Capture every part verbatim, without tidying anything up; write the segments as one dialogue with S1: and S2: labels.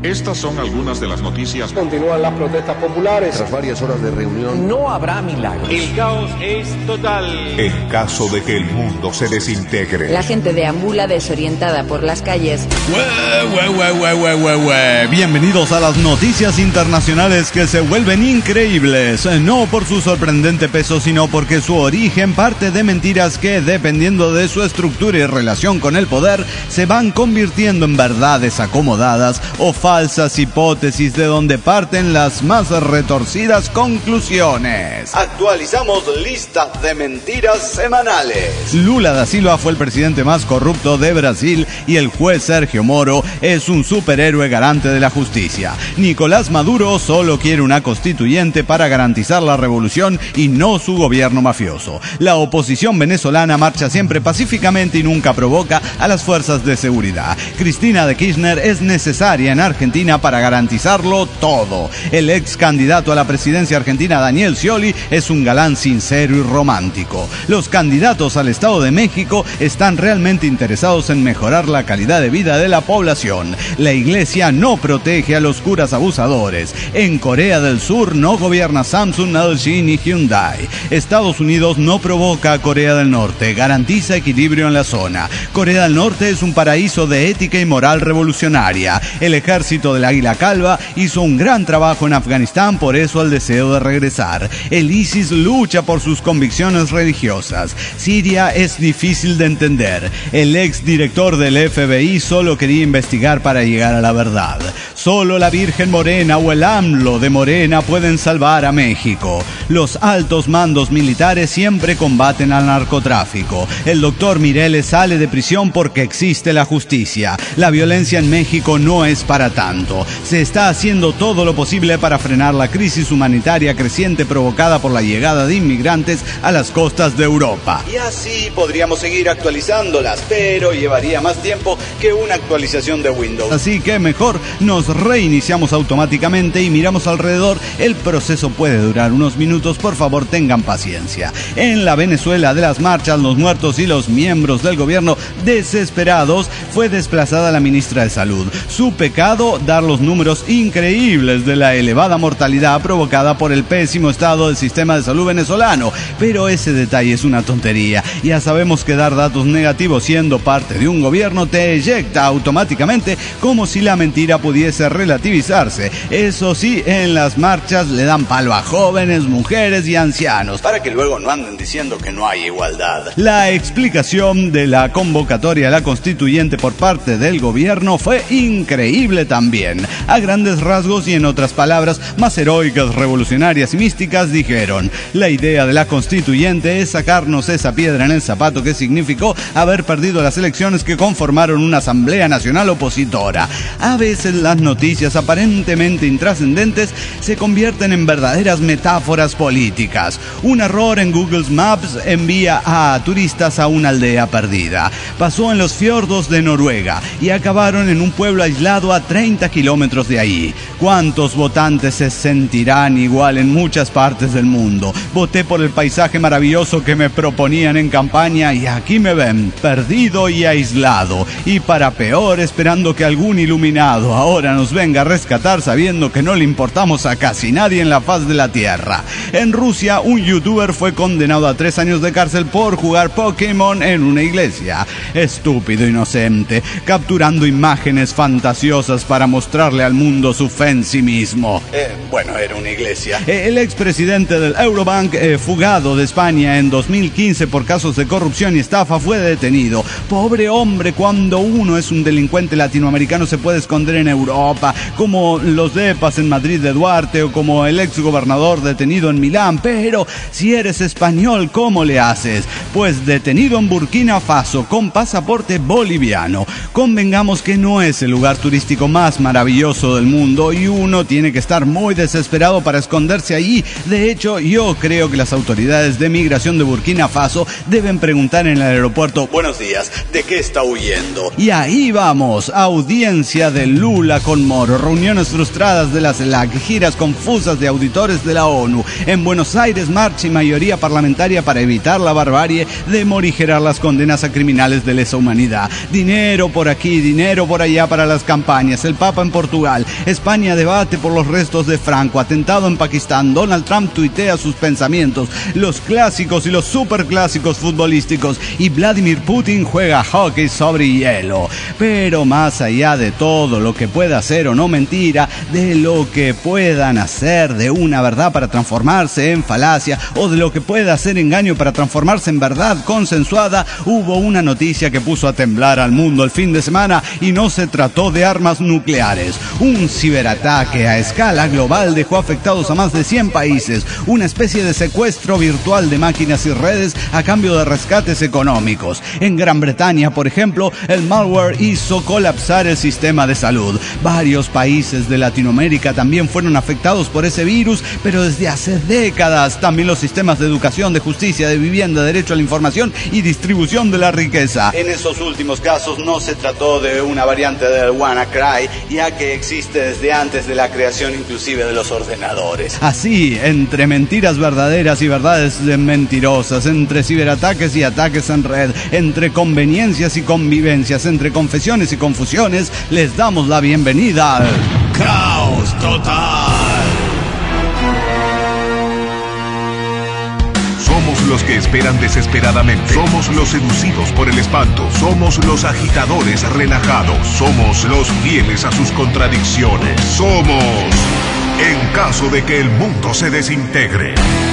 S1: Estas son algunas de las noticias.
S2: Continúan las protestas populares.
S3: Tras varias horas de reunión,
S4: no habrá milagros.
S5: El caos es total.
S6: En caso de que el mundo se desintegre.
S7: La gente deambula desorientada por las calles.
S8: Ue, ue, ue, ue, ue, ue. Bienvenidos a las noticias internacionales que se vuelven increíbles. No por su sorprendente peso, sino porque su origen parte de mentiras que, dependiendo de su estructura y relación con el poder, se van convirtiendo en verdades acomodadas o falsas hipótesis de donde parten las más retorcidas conclusiones. Actualizamos listas de mentiras semanales. Lula da Silva fue el presidente más corrupto de Brasil y el juez Sergio Moro es un superhéroe garante de la justicia. Nicolás Maduro solo quiere una constituyente para garantizar la revolución y no su gobierno mafioso. La oposición venezolana marcha siempre pacíficamente y nunca provoca a las fuerzas de seguridad. Cristina de Kirchner es necesaria en Argentina para garantizarlo todo. El ex candidato a la presidencia argentina, Daniel Scioli, es un galán sincero y romántico. Los candidatos al Estado de México están realmente interesados en mejorar la calidad de vida de la población. La iglesia no protege a los curas abusadores. En Corea del Sur no gobierna Samsung, L G ni Hyundai. Estados Unidos no provoca a Corea del Norte, garantiza equilibrio en la zona. Corea del Norte es un paraíso de ética y moral revolucionaria. El ejército del Águila Calva hizo un gran trabajo en Afganistán, por eso el deseo de regresar. El ISIS lucha por sus convicciones religiosas. Siria es difícil de entender. El ex director del F B I solo quería investigar para llegar a la verdad. Solo la Virgen Morena o el AMLO de Morena pueden salvar a México. Los altos mandos militares siempre combaten al narcotráfico. El doctor Mireles sale de prisión porque existe la justicia. La violencia en México no es para tanto. Se está haciendo todo lo posible para frenar la crisis humanitaria creciente provocada por la llegada de inmigrantes a las costas de Europa. Y así podríamos seguir actualizándolas, pero llevaría más tiempo que una actualización de Windows. Así que mejor nos reiniciamos automáticamente y miramos alrededor. El proceso puede durar unos minutos, por favor tengan paciencia. En la Venezuela de las marchas, los muertos y los miembros del gobierno desesperados, fue desplazada la ministra de Salud. Su pecado, dar los números increíbles de la elevada mortalidad provocada por el pésimo estado del sistema de salud venezolano. Pero ese detalle es una tontería. Ya sabemos que dar datos negativos siendo parte de un gobierno te eyecta automáticamente, como si la mentira pudiese relativizarse. Eso sí, en las marchas le dan palo a jóvenes, mujeres y ancianos, para que luego no anden diciendo que no hay igualdad. La explicación de la convocatoria a la constituyente por parte del gobierno fue increíble también. A grandes rasgos y en otras palabras más heroicas, revolucionarias y místicas, dijeron: la idea de la constituyente es sacarnos esa piedra en el zapato que significó haber perdido las elecciones que conformaron una asamblea nacional opositora. A veces las noticias aparentemente intrascendentes se convierten en verdaderas metáforas políticas. Un error en Google Maps envía a turistas a una aldea perdida. Pasó en los fiordos de Noruega y acabaron en un pueblo aislado a treinta kilómetros de ahí. ¿Cuántos votantes se sentirán igual en muchas partes del mundo? Voté por el paisaje maravilloso que me proponían en campaña y aquí me ven, perdido y aislado. Y para peor, esperando que algún iluminado ahora nos venga a rescatar sabiendo que no le importamos a casi nadie en la faz de la tierra. En Rusia, un youtuber fue condenado a tres años de cárcel por jugar Pokémon en una iglesia. Estúpido inocente, capturando imágenes fantasiosas para mostrarle al mundo su fe en sí mismo. Eh, bueno, era una iglesia. El expresidente del Eurobank, eh, fugado de España en dos mil quince por casos de corrupción y estafa, fue detenido. Pobre hombre, cuando uno es un delincuente latinoamericano se puede esconder en Europa, como los depas en Madrid de Duarte o como el ex gobernador detenido en Milán. Pero si eres español, ¿cómo le haces? Pues detenido en Burkina Faso con pasaporte boliviano. Convengamos que no es el lugar turístico más maravilloso del mundo y uno tiene que estar muy desesperado para esconderse allí. De hecho, yo creo que las autoridades de migración de Burkina Faso deben preguntar en el aeropuerto: buenos días, ¿de qué está huyendo? Y ahí vamos, audiencia de Lula con con Moro, reuniones frustradas de la CELAC, giras confusas de auditores de la ONU. En Buenos Aires, marcha y mayoría parlamentaria para evitar la barbarie de morigerar las condenas a criminales de lesa humanidad. Dinero por aquí, dinero por allá para las campañas. El Papa en Portugal. España debate por los restos de Franco. Atentado en Pakistán. Donald Trump tuitea sus pensamientos. Los clásicos y los superclásicos futbolísticos. Y Vladimir Putin juega hockey sobre hielo. Pero más allá de todo lo que pueda ser o no mentira, de lo que puedan hacer de una verdad para transformarse en falacia, o de lo que pueda ser engaño para transformarse en verdad consensuada, hubo una noticia que puso a temblar al mundo el fin de semana, y no se trató de armas nucleares. Un ciberataque a escala global dejó afectados a más de cien países, una especie de secuestro virtual de máquinas y redes a cambio de rescates económicos. En Gran Bretaña, por ejemplo, el malware hizo colapsar el sistema de salud. Varios países de Latinoamérica también fueron afectados por ese virus, pero desde hace décadas. También los sistemas de educación, de justicia, de vivienda, derecho a la información y distribución de la riqueza. En esos últimos casos no se trató de una variante del WannaCry, ya que existe desde antes de la creación inclusive de los ordenadores. Así, entre mentiras verdaderas y verdades mentirosas, entre ciberataques y ataques en red, entre conveniencias y convivencias, entre confesiones y confusiones, les damos la bienvenida al Caos Total.
S6: Somos los que esperan desesperadamente. Somos los seducidos por el espanto. Somos los agitadores relajados. Somos los fieles a sus contradicciones. Somos en caso de que el mundo se desintegre.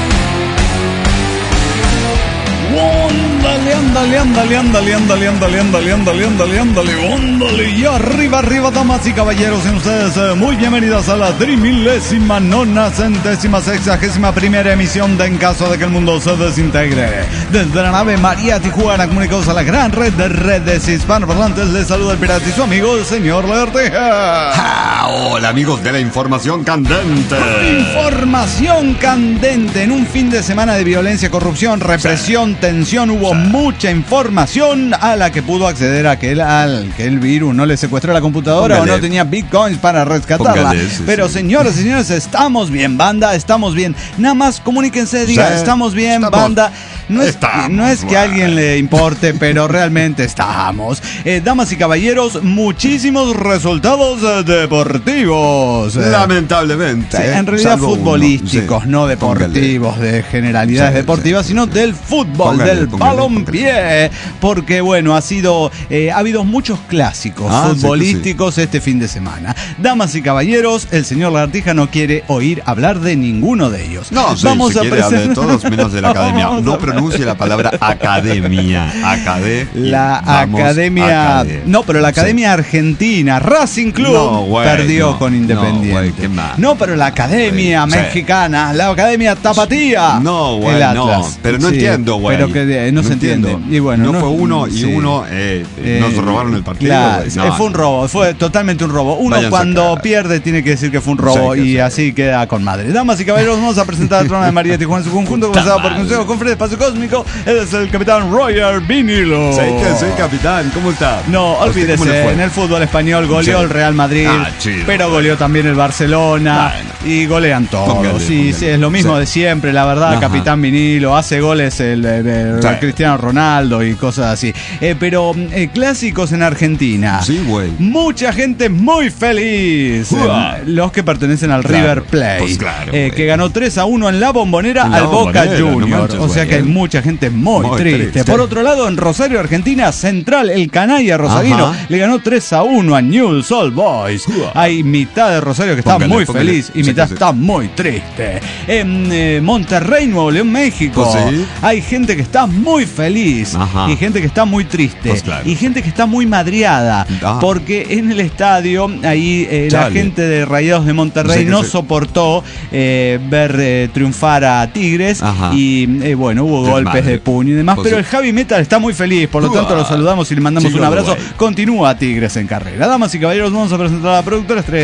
S8: Ándale, ándale, ándale, ándale, ándale, ándale, ándale, ándale, ándale, ándale, ándale. Y arriba, arriba, damas y caballeros, en ustedes eh, muy bienvenidas a la trimilésima nona centésima sexagésima primera emisión de En Caso de que el Mundo se Desintegre. Desde la nave María Tijuana, comunicados a la gran red de redes hispanoparlantes, les saluda el pirata y su amigo, el señor Lagartija.
S3: Ah, hola amigos de la información candente.
S8: Información candente. En un fin de semana de violencia, corrupción, represión, tensión, hubo sí. mucha información a la que pudo acceder aquel al que el virus no le secuestró la computadora. Póngale. O no tenía bitcoins para rescatarla. Póngale, sí, Pero sí. señoras y señores, estamos bien, banda, estamos bien. Nada más comuníquense, digan, sí. estamos bien, estamos. banda. No es, no es que a alguien le importe, pero realmente estamos. Eh, damas y caballeros, muchísimos resultados eh, deportivos. Eh,
S3: Lamentablemente.
S8: Sí, en realidad futbolísticos, sí. no deportivos, póngale. de generalidades sí, deportivas, sí. sino del fútbol, póngale, del balompié. Porque, bueno, ha sido, eh, ha habido muchos clásicos ah, futbolísticos sí, sí. este fin de semana. Damas y caballeros, el señor Lagartija no quiere oír hablar de ninguno de ellos.
S3: No, sí, Vamos si a quiere hablar de todos menos de la academia. No pronuncia la palabra academia. Acadé.
S8: La academia. Acadé. No, pero la Academia sí. Argentina. Racing Club no, güey, perdió no, con Independiente. No, güey, qué mal. No, pero la Academia sí. Mexicana. La Academia Tapatía.
S3: No, güey, no. Pero no sí, entiendo, güey.
S8: Pero que eh, no, no se entiende. Entiendo. Y bueno,
S3: no,
S8: no
S3: fue uno y sí. uno eh, eh, nos robaron el partido.
S8: Claro, no, fue un robo. Fue totalmente un robo. Uno cuando pierde tiene que decir que fue un robo. Sí, y sí. así queda con madre. Damas y caballeros, vamos a presentar al trono de María Tijuana en su conjunto, comenzado por Consejo Conferencia Espacio Cósmico. Él es el capitán Roger Vinilo.
S3: Sí, que soy capitán, ¿cómo está?
S8: No, olvídese, en el fútbol español goleó sí. el Real Madrid, ah, chido, pero goleó también el Barcelona bueno. y golean todos. Póngale, sí, póngale. sí, es lo mismo sí. de siempre, la verdad, Ajá. capitán Vinilo, hace goles el, el, el sí. Cristiano Ronaldo y cosas así. Eh, pero eh, clásicos en Argentina.
S3: Sí, güey.
S8: Mucha gente muy feliz. Eh, los que pertenecen al claro. River Plate, pues claro, eh, que ganó tres a uno en la Bombonera en al la Boca Juniors. No manches, o sea wey, que hay mucha gente muy, muy triste. triste. Por otro lado, en Rosario, Argentina, Central, el canalla rosarino, Ajá. le ganó tres a uno a Newell's Old Boys. Uh-huh. Hay mitad de Rosario que está póngale, muy póngale. feliz y sí, mitad sí. está muy triste. En eh, Monterrey, Nuevo León, México, pues sí. hay gente que está muy feliz Ajá. y gente que está muy triste pues claro. y gente que está muy madreada Ajá. porque en el estadio ahí eh, la gente de Rayados de Monterrey no, sé no soportó eh, ver eh, triunfar a Tigres Ajá. y eh, bueno, hubo Qué golpes madre. de puño y demás, pues pero sí. el Javi Metal está muy feliz, por lo uh, tanto lo saludamos y le mandamos Chico un abrazo. Guay. Continúa Tigres en carrera. Damas y caballeros, vamos a presentar a la productora estrella de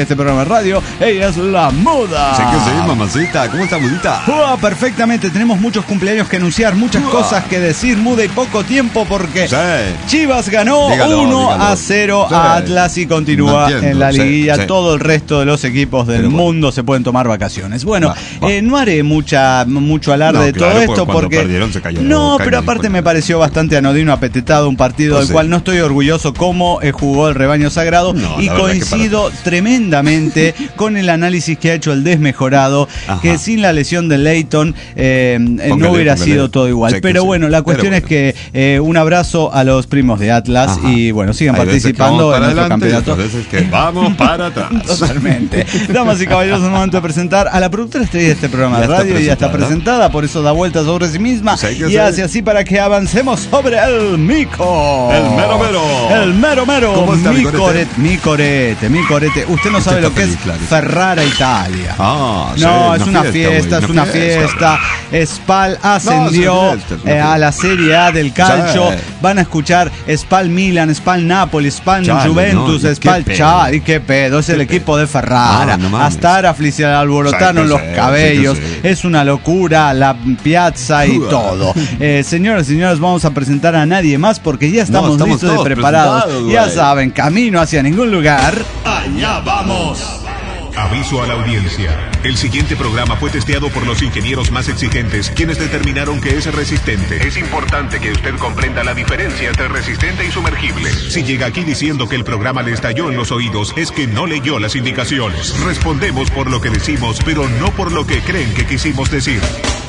S8: este programa de radio. Ella es la Muda.
S3: Sé que sí, mamacita. ¿Cómo está, Mudita?
S8: Oh, perfectamente. Tenemos muchos cumpleaños que anunciar, muchas
S3: Uah.
S8: cosas que decir, Muda, y poco tiempo porque
S3: Sí.
S8: Chivas ganó
S3: Dígalo,
S8: uno
S3: dígalo.
S8: a cero
S3: Sí.
S8: a Atlas y continúa
S3: No entiendo.
S8: en la
S3: Sí,
S8: liguilla.
S3: sí.
S8: Todo el resto de los equipos del
S3: Pero bueno.
S8: mundo se pueden tomar vacaciones. Bueno,
S3: Va, va.
S8: eh, no haré mucha mucho alarde
S3: No,
S8: de
S3: claro,
S8: todo
S3: porque
S8: esto
S3: cuando
S8: porque
S3: perdieron se cayó-
S8: no,
S3: cayó
S8: pero
S3: el
S8: aparte
S3: cuento.
S8: me pareció bastante anodino, apetitado, un partido
S3: Pues
S8: del
S3: sí.
S8: cual no estoy orgulloso cómo eh, jugó el rebaño sagrado
S3: No,
S8: y
S3: la verdad que
S8: coincido tremendamente con el análisis que ha hecho el desmejorado,
S3: Ajá.
S8: que sin la lesión de Leighton eh, eh, no
S3: Póngale,
S8: hubiera
S3: póngale.
S8: sido todo igual.
S3: Sé que
S8: Pero
S3: sí.
S8: bueno, la cuestión
S3: Pero
S8: es que eh, un abrazo a los primos de Atlas.
S3: Ajá.
S8: Y bueno, sigan
S3: Hay veces que
S8: participando
S3: vamos
S8: en
S3: para
S8: nuestro
S3: adelante y
S8: campeonato.
S3: otras veces que vamos para atrás.
S8: Totalmente. Damas y caballeros, es el momento de presentar a la productora estrella de este programa
S3: Ya
S8: de
S3: está
S8: radio. Ya está
S3: presentada.
S8: presentada, por eso da vueltas sobre sí misma
S3: Sí, que
S8: y
S3: sí.
S8: hace así para que avancemos sobre el mico.
S3: El mero mero.
S8: El mero mero.
S3: ¿Cómo está,
S8: mi
S3: Micorete?
S8: corete, mi corete, mi corete. Usted no
S3: Usted
S8: sabe lo
S3: está
S8: que es
S3: feliz, claro.
S8: Ferrara Italia.
S3: Ah, sí,
S8: No, es una fiesta,
S3: güey,
S8: es una fiesta. Spal ascendió
S3: No, es una fiesta, es una
S8: eh, a
S3: fiesta.
S8: la Serie A del calcio.
S3: Sí.
S8: Van a escuchar Spal Milan, Spal Napoli, Spal
S3: Chale,
S8: Juventus,
S3: no, y
S8: Spal
S3: qué pedo.
S8: Chad. Y qué pedo, es el
S3: Qué
S8: equipo
S3: pedo.
S8: de Ferrara.
S3: Ah, no mames.
S8: Hasta Arafli se alborotaron
S3: Sí,
S8: los
S3: sí,
S8: cabellos.
S3: sí, sí.
S8: Es una locura la piazza y
S3: Uah.
S8: todo. Eh, señoras y señores, vamos a presentar a nadie más porque ya estamos,
S3: estamos
S8: listos y
S3: todos
S8: preparados.
S3: presentados,
S8: Ya
S3: güey.
S8: saben, camino hacia ningún lugar. Allá vamos.
S6: Aviso a la audiencia. El siguiente programa fue testeado por los ingenieros más exigentes, quienes determinaron que es resistente. Es importante que usted comprenda la diferencia entre resistente y sumergible. Si llega aquí diciendo que el programa le estalló en los oídos, es que no leyó las indicaciones. Respondemos por lo que decimos, pero no por lo que creen que quisimos decir.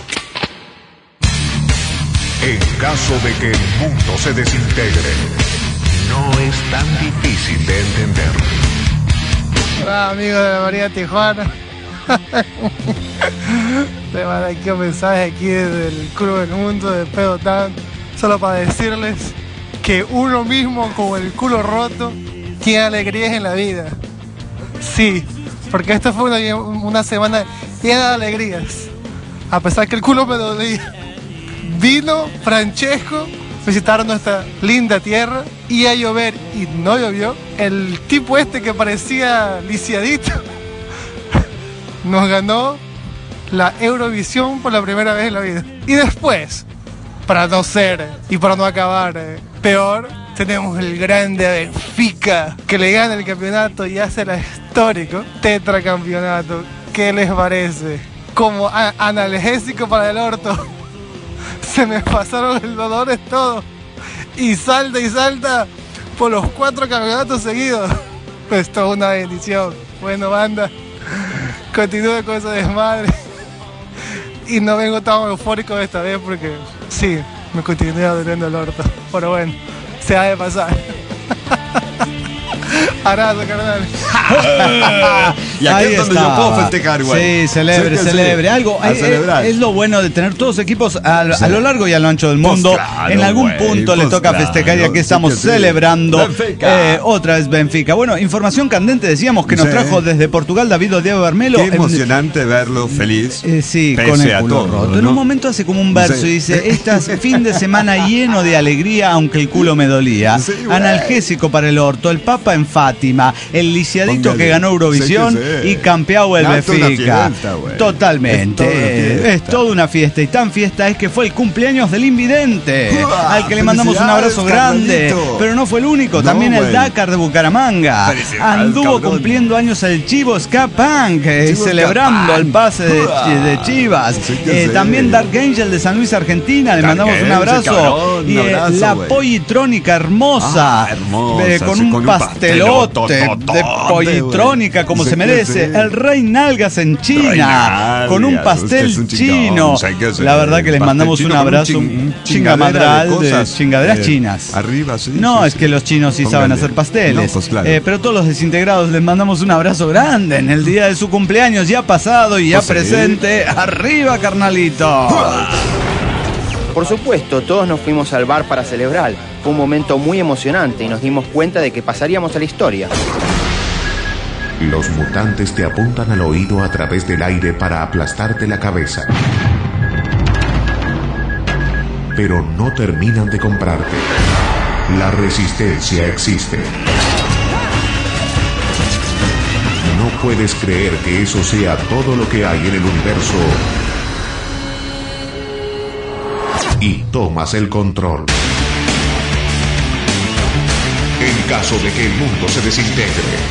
S6: En caso de que el mundo se desintegre, no es tan difícil de entender.
S4: Hola amigos de la María Tijuana. Te mandan aquí un mensaje aquí desde el Club del Mundo de Pedo Tan, solo para decirles que uno mismo con el culo roto tiene alegrías en la vida. Sí, porque esta fue una, una semana llena de alegrías. A pesar que el culo me dolía. Vino Francesco, visitaron nuestra linda tierra, y a llover y no llovió. El tipo este que parecía lisiadito nos ganó la Eurovisión por la primera vez en la vida. Y después, para no ser y para no acabar eh, peor, tenemos el grande Benfica que le gana el campeonato y hace el histórico tetracampeonato. ¿Qué les parece? Como a- analgésico para el orto. Se me pasaron los dolores todos. Y salta y salta por los cuatro campeonatos seguidos. Esto es una bendición. Bueno, banda, continúe con ese desmadre. Y no vengo tan eufórico esta vez porque sí, me continúa doliendo el orto. Pero bueno, se ha de pasar. Abrazo, carnal.
S3: Y aquí
S8: Ahí
S3: es donde
S8: está.
S3: yo puedo festejar, güey.
S8: Sí, celebre,
S3: Sí que sí.
S8: celebre. Algo,
S3: A
S8: eh,
S3: celebrar.
S8: eh, es lo bueno de tener todos equipos a,
S3: Sí.
S8: a lo largo y a lo ancho del
S3: Pues
S8: mundo.
S3: claro,
S8: en algún
S3: güey,
S8: punto le
S3: pues
S8: toca
S3: claro,
S8: festejar y aquí
S3: sí
S8: estamos
S3: que sí.
S8: celebrando
S3: Benfica.
S8: eh, otra vez Benfica. Bueno, información candente decíamos que nos
S3: Sí.
S8: trajo desde Portugal David Diego Bermelo.
S3: Qué
S8: En-
S3: emocionante verlo feliz.
S8: Eh, sí,
S3: pese
S8: con el
S3: a
S8: culo
S3: todo,
S8: roto.
S3: ¿no?
S8: En un momento hace como un verso
S3: Sí.
S8: y dice, este fin de semana lleno de alegría, aunque el culo me dolía.
S3: Sí, güey.
S8: Analgésico para el orto, el Papa en Fátima, el lisiadito
S3: Póngale.
S8: que ganó Eurovisión
S3: Sí que sí.
S8: y campeado el
S3: Ah, esto es una
S8: Benfica.
S3: fiesta, güey.
S8: Totalmente.
S3: Es toda una fiesta.
S8: Es toda una fiesta. Y tan fiesta es que fue el cumpleaños del Invidente,
S3: ¡Uah!
S8: al que le mandamos un
S3: ¡Felicidades,
S8: abrazo grande.
S3: carnalito!
S8: Pero no fue el único,
S3: No,
S8: también el
S3: güey.
S8: Dakar de Bucaramanga.
S3: ¡Felicidades,
S8: Anduvo
S3: cabrón!
S8: cumpliendo años el Chivo Ska Punk, eh,
S3: Chivo Ska
S8: celebrando
S3: Punk.
S8: el pase de,
S3: ¡Uah!
S8: de Chivas.
S3: Sí que
S8: Eh,
S3: sí.
S8: también Dark Angel de San Luis, Argentina, le
S3: Dark
S8: mandamos un
S3: Angel,
S8: abrazo.
S3: cabrón,
S8: y
S3: un
S8: eh,
S3: abrazo,
S8: la
S3: güey.
S8: Pollitrónica hermosa,
S3: Ah, hermosa,
S8: eh, con
S3: sí,
S8: un
S3: con un
S8: pastelote
S3: pastelotototote,
S8: de Pollitrónica,
S3: güey.
S8: como
S3: Sí
S8: se
S3: que
S8: merece.
S3: sí.
S8: El Rey Nalgas en China,
S3: Rey Nalgas,
S8: con un
S3: usted
S8: pastel
S3: es un chingón,
S8: chino.
S3: sí que sí.
S8: La verdad que les
S3: Pastel
S8: mandamos
S3: chino
S8: un
S3: con un
S8: abrazo,
S3: chin-
S8: un
S3: un
S8: chingamadral
S3: chingadera de
S8: de
S3: cosas,
S8: chingaderas
S3: eh,
S8: chinas.
S3: arriba, sí,
S8: No,
S3: sí,
S8: es
S3: sí.
S8: que los chinos sí saben
S3: Póngale.
S8: hacer pasteles.
S3: No, pues claro.
S8: Eh, pero todos los desintegrados les mandamos un abrazo grande en el día de su cumpleaños, ya pasado y ya
S3: Pues sí.
S8: presente. ¡Arriba, carnalito!
S9: Por supuesto, todos nos fuimos al bar para celebrar. Fue un momento muy emocionante y nos dimos cuenta de que pasaríamos a la historia.
S6: Los mutantes te apuntan al oído a través del aire para aplastarte la cabeza. Pero no terminan de comprarte. La resistencia existe. No puedes creer que eso sea todo lo que hay en el universo y tomas el control. En caso de que el mundo se desintegre.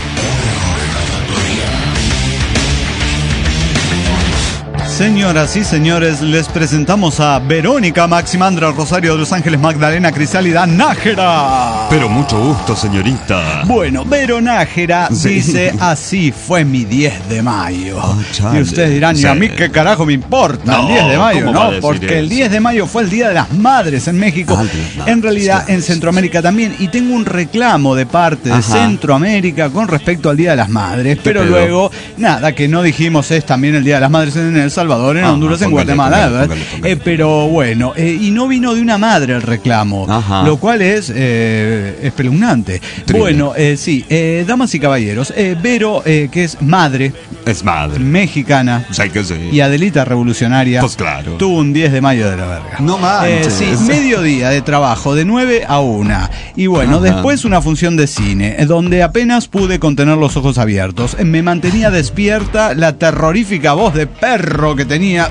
S8: Señoras y señores, les presentamos a Verónica Maximandra Rosario de Los Ángeles Magdalena Crisálida Nájera.
S3: Pero mucho gusto, señorita.
S8: Bueno, Vero Nájera
S3: Sí.
S8: dice, así fue mi diez de mayo.
S3: Oh, chale.
S8: Y ustedes dirán, ¿y a mí qué carajo me importa
S3: No,
S8: el diez de mayo?
S3: ¿cómo va a
S8: No,
S3: decir
S8: porque el
S3: eso?
S8: diez de mayo fue el Día de las Madres en México.
S3: Ah, el de las madres,
S8: En realidad,
S3: claro,
S8: en
S3: sí,
S8: Centroamérica también. Y tengo un reclamo de parte de
S3: Ajá.
S8: Centroamérica con respecto al Día de las Madres. Pero
S3: pedo?
S8: luego, nada, que no dijimos es también el Día de las Madres en El Salvador, en
S3: Ajá,
S8: Honduras, en
S3: póngale,
S8: Guatemala.
S3: póngale,
S8: ¿verdad?
S3: póngale, póngale.
S8: Eh, pero bueno, eh, y no vino de una madre el reclamo,
S3: Ajá.
S8: lo cual es eh, espeluznante.
S3: Triste.
S8: Bueno, eh, sí, eh, damas y caballeros, eh, Vero, eh, que es madre
S3: Es madre.
S8: mexicana
S3: Sé que sí.
S8: y Adelita revolucionaria,
S3: Pues claro.
S8: tuvo un diez de mayo de la verga.
S3: No
S8: Eh,
S3: manches.
S8: sí, mediodía de trabajo, de nueve a una. Y bueno,
S3: Ajá.
S8: después una función de cine, eh, donde apenas pude contener los ojos abiertos. Eh, Me mantenía despierta la terrorífica voz de perro que tenía.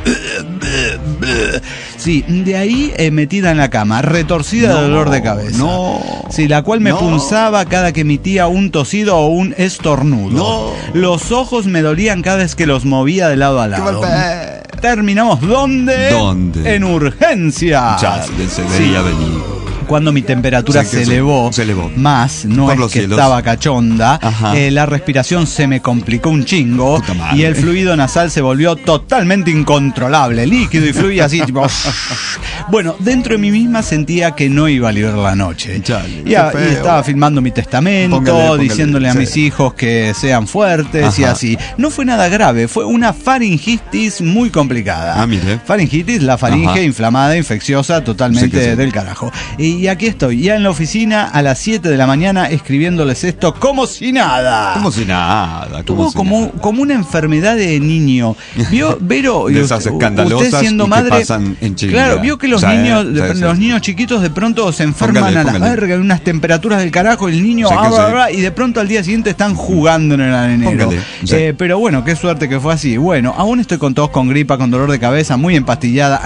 S8: Sí, de ahí eh, metida en la cama, retorcida
S3: No,
S8: de dolor de cabeza.
S3: no.
S8: Sí, la cual me
S3: No.
S8: punzaba cada que emitía un tosido o un estornudo.
S3: No.
S8: Los ojos me dolían cada vez que los movía de lado a lado.
S3: golpe!
S8: Terminamos ¿dónde?
S3: ¿Dónde?
S8: En urgencia.
S3: Ya se se
S8: Sí.
S3: veía venir.
S8: Cuando mi temperatura
S3: Sí, que
S8: se
S3: sí,
S8: elevó,
S3: se elevó.
S8: más, no
S3: Por
S8: es
S3: los
S8: que
S3: cielos.
S8: estaba cachonda,
S3: Ajá.
S8: eh, la respiración se me complicó un chingo
S3: Puta madre.
S8: y el fluido nasal se volvió totalmente incontrolable, líquido y fluía así, tipo... Bueno, dentro de mí misma sentía que no iba a librar la noche.
S3: Chale,
S8: y, a-
S3: qué
S8: y
S3: feo.
S8: estaba filmando mi testamento,
S3: Póngale, póngale,
S8: diciéndole a
S3: sí.
S8: mis hijos que sean fuertes y
S3: Ajá.
S8: así. No fue nada grave, fue una faringitis muy complicada.
S3: Ah, mire.
S8: Faringitis, la faringe
S3: Ajá.
S8: inflamada, infecciosa, totalmente
S3: Sí que sí.
S8: del carajo. Y aquí estoy, ya en la oficina a las siete de la mañana escribiéndoles esto como si nada.
S3: Como si nada.
S8: Tuvo
S3: como si
S8: como,
S3: nada.
S8: como una enfermedad de niño. Vio, Vero,
S3: De esas
S8: usted
S3: escandalosas
S8: siendo
S3: y que
S8: madre,
S3: pasan en Chile.
S8: claro, vio que los
S3: Sí,
S8: niños,
S3: sí,
S8: de-
S3: sí,
S8: los
S3: sí.
S8: niños chiquitos de pronto se enferman
S3: Póngale,
S8: a la
S3: póngale.
S8: verga, en unas temperaturas del carajo, el niño
S3: Sí que
S8: ah, bla,
S3: sí.
S8: bla, y de pronto al día siguiente están jugando en el arenero.
S3: Póngale, sí.
S8: Eh, pero bueno, qué suerte que fue así. Bueno, aún estoy con tos, con gripa, con dolor de cabeza, muy empastillada.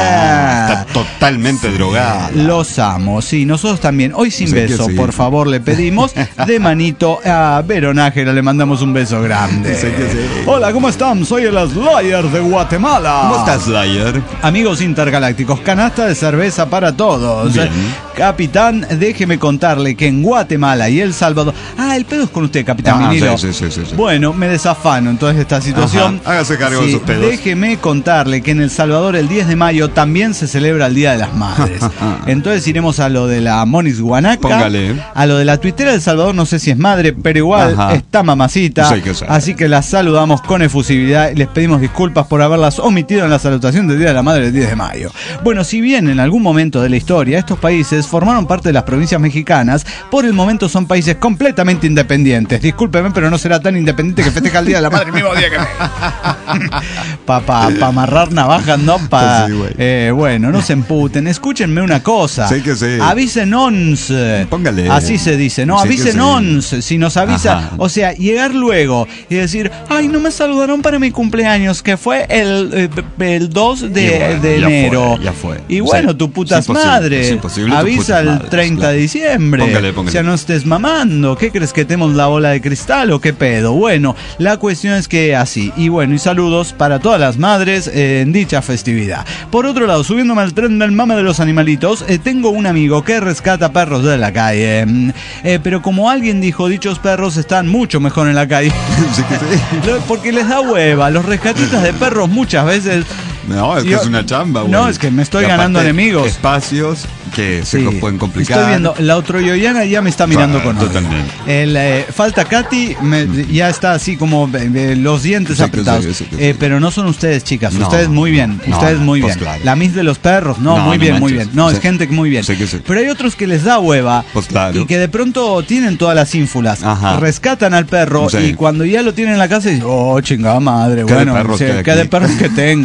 S8: Ah.
S3: Está totalmente drogada.
S8: Los amo, sí, nosotros también. Hoy sin
S3: Sí que
S8: beso,
S3: sí.
S8: por favor, le pedimos de manito a Vero Nájera, le mandamos un beso grande.
S3: Sí que sí.
S8: Hola, ¿cómo están? Soy el Slayer de Guatemala.
S3: ¿Cómo estás, Slayer?
S8: Amigos intergalácticos, canasta de cerveza para todos.
S3: Bien.
S8: Capitán, déjeme contarle que en Guatemala y El Salvador... Ah, el pedo es con usted, Capitán
S3: Ah,
S8: Vinilo.
S3: sí, sí, sí, sí, sí.
S8: Bueno, me desafano entonces de esta situación.
S3: Ajá, hágase cargo de sus pedos.
S8: Déjeme contarle que en El Salvador el diez de mayo también se celebra el Día de las Madres. Entonces iremos a lo de la Monis Guanaca.
S3: Póngale.
S8: A lo de la tuitera del Salvador, no sé si es madre, pero igual
S3: Ajá.
S8: está mamacita.
S3: Sí que sí.
S8: Así que las saludamos con efusividad y les pedimos disculpas por haberlas omitido en la salutación del Día de la Madre del diez de mayo. Bueno, si bien en algún momento de la historia estos países formaron parte de las provincias mexicanas, por el momento son países completamente independientes. Discúlpeme, pero no será tan independiente que festeja el Día de la Madre el mismo día que Para pa, pa amarrar navajas, no para...
S3: Pues sí, güey.
S8: eh, bueno, no se emputen. Escúchenme una cosa.
S3: Sí que sí.
S8: Avísenos.
S3: Póngale.
S8: Así se dice, ¿no?
S3: Sí que
S8: Avísenos. Si nos avisa,
S3: Ajá.
S8: o sea, llegar luego y decir, ay, no me saludaron para mi cumpleaños, que fue el, eh, el dos de,
S3: Y bueno,
S8: de
S3: ya
S8: enero.
S3: fue, ya fue.
S8: Y
S3: Sí.
S8: bueno, tu putas
S3: Es imposible,
S8: madre.
S3: es imposible, tu
S8: Avisa
S3: putas
S8: el
S3: madres,
S8: treinta
S3: claro.
S8: de diciembre.
S3: Póngale, póngale.
S8: O sea, no estés mamando. ¿Qué crees que tenemos la bola de cristal o qué pedo? Bueno, la cuestión es que así. Y bueno, y saludos para todas las madres eh, en dicha festividad. Por otro lado, subiéndome al tren del mame de los animalitos, eh, tengo un amigo que rescata perros de la calle. Eh, pero como alguien dijo, dichos perros están mucho mejor en la calle.
S3: Sí que sí.
S8: Lo- Porque les da hueva. Los rescatistas de perros muchas veces...
S3: No, es que
S8: Yo-
S3: es una chamba, güey.
S8: No, es que me estoy
S3: Y aparte,
S8: ganando enemigos.
S3: Espacios que se
S8: Sí,
S3: los pueden complicar.
S8: Estoy viendo, la otroyoyana ya me está mirando
S3: Ah,
S8: con odio.
S3: totalmente.
S8: El, eh, falta Katy, me- ya está así como eh, eh, los dientes
S3: Sí que
S8: apretados.
S3: sí, sí que sí.
S8: Eh, pero no son ustedes, chicas.
S3: No.
S8: Ustedes muy bien.
S3: No,
S8: ustedes muy
S3: pues
S8: bien.
S3: claro.
S8: La Miss de los perros, no,
S3: No,
S8: muy
S3: no
S8: bien, muy
S3: manches.
S8: bien. No,
S3: Sí.
S8: es gente que muy bien.
S3: Sí que sí.
S8: Pero hay otros que les da hueva.
S3: Pues claro.
S8: Y que de pronto tienen todas las ínfulas.
S3: Ajá.
S8: Rescatan al perro
S3: Sí.
S8: y cuando ya lo tienen en la casa dicen, oh, chingada madre,
S3: ¿Qué de
S8: bueno,
S3: perros
S8: sí,
S3: que hay
S8: qué de
S3: aquí?
S8: perros que tengo.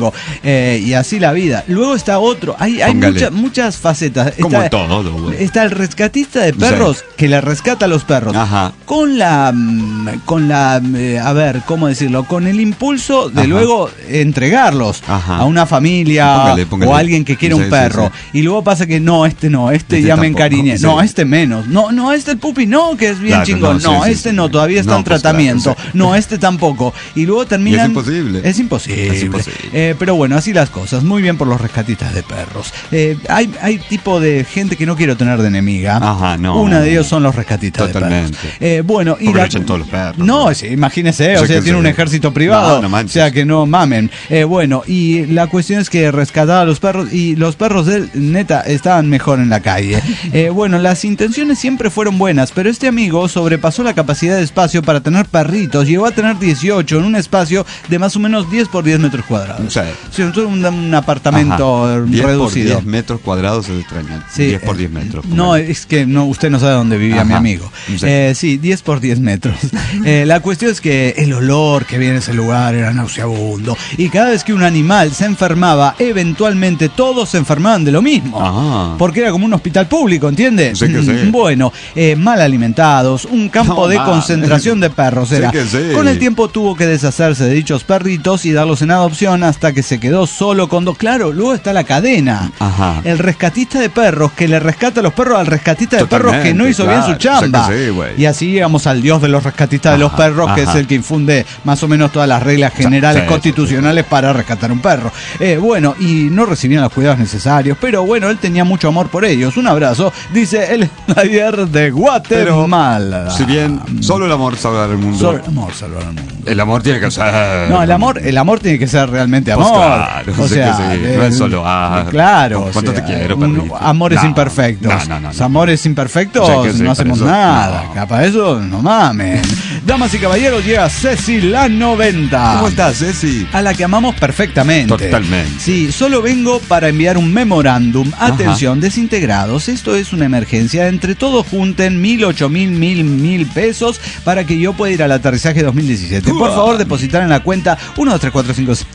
S8: Eh, y así la vida. Luego está otro. Hay, hay mucha, muchas facetas.
S3: Como
S8: está,
S3: todo, güey.
S8: Está el rescatista de perros, sí, que le rescata a los perros. Ajá. Con la... Con la... Eh, a ver, ¿cómo decirlo? Con el impulso de Ajá. luego entregarlos Ajá. a una familia póngale, póngale. o a alguien que quiere sí, un perro. Sí, sí. Y luego pasa que no, este no, este, este ya tampoco, me encariñé. Sí. No, este menos. No, no, este el pupi no, que es bien claro, chingón. No, no sí, este sí, no, sí. todavía está no, en pues tratamiento. Claro, sí. No, este tampoco. Y luego terminan...
S3: Y es imposible.
S8: Es imposible. Es imposible. Eh, pero bueno, así las cosas. Muy bien por los rescatistas de perros. Eh, hay, hay tipo de gente que no quiero tener de enemiga.
S3: Ajá, no.
S8: Una de ellos son los rescatistas
S3: Totalmente.
S8: de perros. Eh, bueno, y
S3: la... todos los perros.
S8: No, sí, imagínese, o sea, tiene sí. un ejército privado. No, no o sea, que no mamen. Eh, bueno, y la cuestión es que rescataba a los perros y los perros de él, neta, estaban mejor en la calle. Eh, bueno, las intenciones siempre fueron buenas, pero este amigo sobrepasó la capacidad de espacio para tener perritos. Llegó a tener dieciocho en un espacio de más o menos diez por diez metros cuadrados. Sí. Sí, un, un apartamento Ajá.
S3: diez
S8: reducido.
S3: por diez metros cuadrados es extraño. Sí, diez por diez metros.
S8: No, es que no, usted no sabe dónde vivía Ajá. mi amigo. Sí, eh, sí diez por diez metros. eh, la cuestión es que el olor que viene a ese lugar era nauseabundo. Y cada vez que un animal se enfermaba, eventualmente todos se enfermaban de lo mismo. Ajá. Porque era como un hospital público, ¿entiendes?
S3: Sí que sí.
S8: Bueno, eh, mal alimentados, un campo no, de mal. concentración de perros era.
S3: Sí que sí.
S8: Con el tiempo tuvo que deshacerse de dichos perritos y darlos en adopción hasta que se quedó solo con dos. Claro, luego está la cadena. Ajá. El rescatista de perros que le rescata a los perros al rescatista Totalmente, de perros que no hizo claro. bien su chamba. Sí, y así llegamos al dios de los rescatistas Ajá. de los perros, que Ajá. es el que infunde más o menos todas las reglas generales sí, constitucionales sí, sí. para rescatar un perro. Eh, bueno, y no recibían los cuidados necesarios, pero bueno, él tenía mucho amor por ellos. Un abrazo, dice el ayer de Guatemala.
S3: Pero, si bien solo el amor salvará el mundo.
S8: Solo el amor salvará el mundo.
S3: El amor tiene que ser.
S8: No, el amor, el amor tiene que ser realmente amor.
S3: Pues claro, o sea, sí,
S8: de,
S3: no es solo ah,
S8: claro,
S3: ¿cuánto
S8: o sea,
S3: te quiero,
S8: un, amores
S3: no,
S8: imperfectos.
S3: No, no, no,
S8: no. Amores imperfectos, o sea, sí, no hacemos eso, nada. No. Para eso, no mamen. Damas y caballeros, llega Ceci la noventa.
S3: ¿Cómo estás, Ceci?
S8: A la que amamos perfectamente.
S3: Totalmente.
S8: Sí, solo vengo para enviar un memorándum. Atención, Ajá. desintegrados, esto es una emergencia. Entre todos junten mil, ocho mil, mil, mil pesos para que yo pueda ir al aterrizaje dos mil diecisiete. Por favor, depositar en la cuenta uno, dos, tres, cuatro, cinco, seis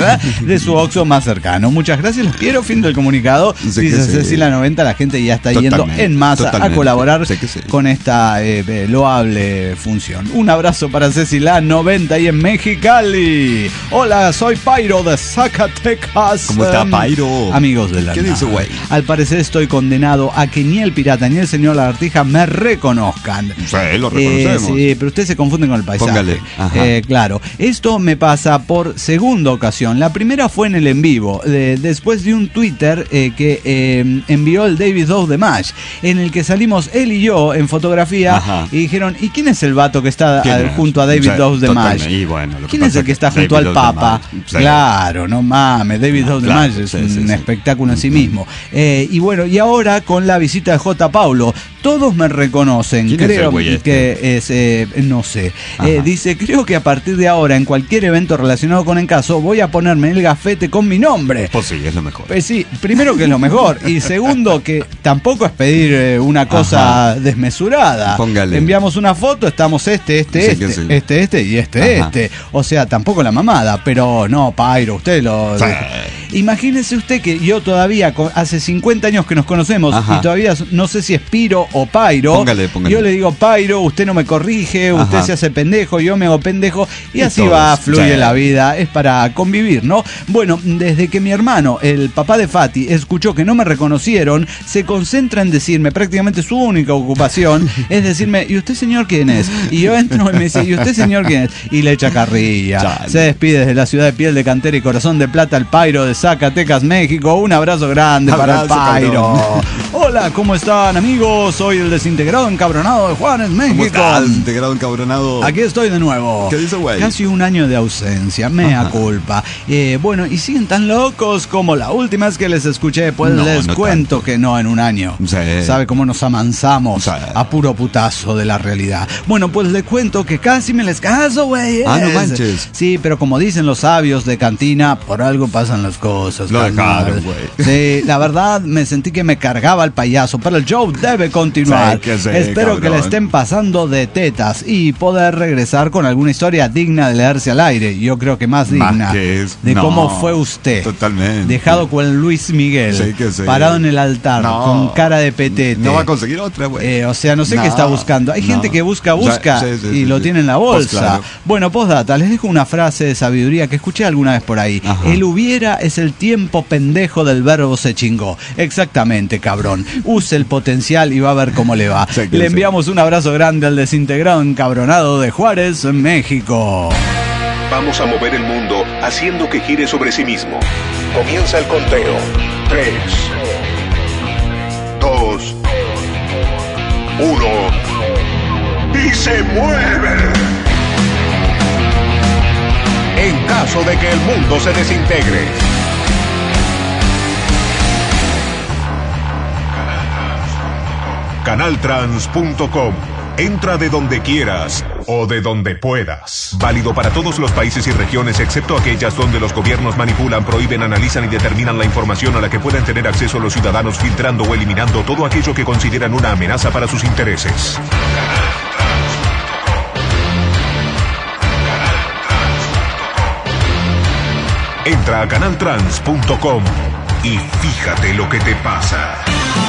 S8: de su Oxxo más cercano. Muchas gracias, los quiero. Fin del comunicado. Sí, dice Ceci sí. la noventa, la gente ya está totalmente, yendo en masa totalmente. a colaborar sí sí. con esta eh, loable función. Un abrazo para Ceci la noventa y en Mexicali. Hola, soy Pairo de Zacatecas.
S3: ¿Cómo está, Pairo?
S8: Amigos de la
S3: ¿Qué dice, güey?
S8: Al parecer estoy condenado a que ni el pirata ni el señor Lagartija me reconozcan.
S3: Sí, lo reconocemos.
S8: Eh, sí, pero ustedes se confunden con el paisaje.
S3: Póngale.
S8: Eh, claro, esto me pasa por segunda ocasión. La primera fue en el en vivo, de, después de un Twitter eh, que eh, envió el David Doe de MASH, en el que salimos él y yo en fotografía. Ajá. Y dijeron, ¿y quién es el vato que está a, junto a David sí, Doe de MASH?
S3: Bueno,
S8: ¿quién es el que está junto David al Papa? Sí. Claro, no mames, David Doe de MASH es sí, un sí, espectáculo sí. en sí mismo. Eh, y bueno, y ahora con la visita de J. Paulo, todos me reconocen. Creo es que este? es, eh, no sé. Eh, dice, creo que a partir de ahora, en cualquier evento relacionado con el caso, voy a ponerme el gafete con mi nombre.
S3: Pues sí, es lo mejor.
S8: Pues sí, primero que es lo mejor. Y segundo, que tampoco es pedir eh, una cosa Ajá. desmesurada.
S3: Póngale.
S8: Enviamos una foto, estamos este, este, sí, este, sí. este, este y este, Ajá. este. O sea, tampoco la mamada, pero no, Pairo, usted lo... Sí. Imagínese usted que yo todavía, hace cincuenta años que nos conocemos, Ajá. y todavía no sé si es Piro o Pairo.
S3: Póngale, póngale.
S8: Yo le digo Pairo, usted no me corrige, Ajá. usted se hace pendejo, yo me hago pendejo, y, y así todos, va, fluye sí. la vida, es para convivir, ¿no? Bueno, desde que mi hermano, el papá de Fati, escuchó que no me reconocieron, se concentra en decirme, prácticamente su única ocupación, es decirme, ¿y usted señor quién es? Y yo entro y me dice, ¿y usted señor quién es? Y le echa carrilla. Chale. Se despide desde la ciudad de piel de cantera y corazón de plata, el Pairo de Zacatecas, México. Un abrazo grande abrazo, para el Pairo. Cabrón. Hola, ¿cómo están, amigos? Soy el desintegrado encabronado de Juárez, México.
S3: ¿Cómo estás, desintegrado encabronado?
S8: Aquí estoy de nuevo.
S3: ¿Qué dice, güey?
S8: Casi un año de ausencia, mea Ajá. culpa. Eh, bueno, y siguen tan locos como la última vez que les escuché, pues no, les no cuento tanto. Que no en un año.
S3: Sí.
S8: ¿Sabe cómo nos amansamos sí. a puro putazo de la realidad? Bueno, pues les cuento que casi me les caso, güey.
S3: Ah, no manches.
S8: Sí, pero como dicen los sabios de cantina, por algo pasan las cosas.
S3: Lo dejaron, güey.
S8: Sí, la verdad me sentí que me cargaba mal payaso, pero el show debe continuar.
S3: Sí, que sí,
S8: Espero
S3: cabrón.
S8: que le estén pasando de tetas y poder regresar con alguna historia digna de leerse al aire. Yo creo que más digna
S3: Más que es-
S8: de
S3: no,
S8: cómo fue usted.
S3: Totalmente.
S8: Dejado con Luis Miguel,
S3: Sí, que sí.
S8: parado en el altar,
S3: No.
S8: con cara de petete.
S3: No va a conseguir otra, güey.
S8: Eh, o sea, no sé
S3: No,
S8: qué está buscando. Hay
S3: no.
S8: gente que busca,
S3: O sea,
S8: busca
S3: sí, sí,
S8: y
S3: sí,
S8: lo
S3: sí.
S8: tiene en la
S3: Pues
S8: bolsa.
S3: claro.
S8: Bueno, postdata, les dejo una frase de sabiduría que escuché alguna vez por ahí.
S3: Ajá.
S8: El hubiera es el tiempo pendejo del verbo se chingó. Exactamente, cabrón. Use el potencial y va a ver cómo le va.
S3: Sí, que
S8: Le
S3: sí.
S8: enviamos un abrazo grande al desintegrado encabronado de Juárez, México.
S6: Vamos a mover el mundo haciendo que gire sobre sí mismo. Comienza el conteo. Tres, dos, uno. ¡Y se mueve! En caso de que el mundo se desintegre. Canaltrans punto com. Entra de donde quieras o de donde puedas. Válido para todos los países y regiones excepto aquellas donde los gobiernos manipulan, prohíben, analizan y determinan la información a la que pueden tener acceso los ciudadanos, filtrando o eliminando todo aquello que consideran una amenaza para sus intereses. Entra a canaltrans punto com y fíjate lo que te pasa.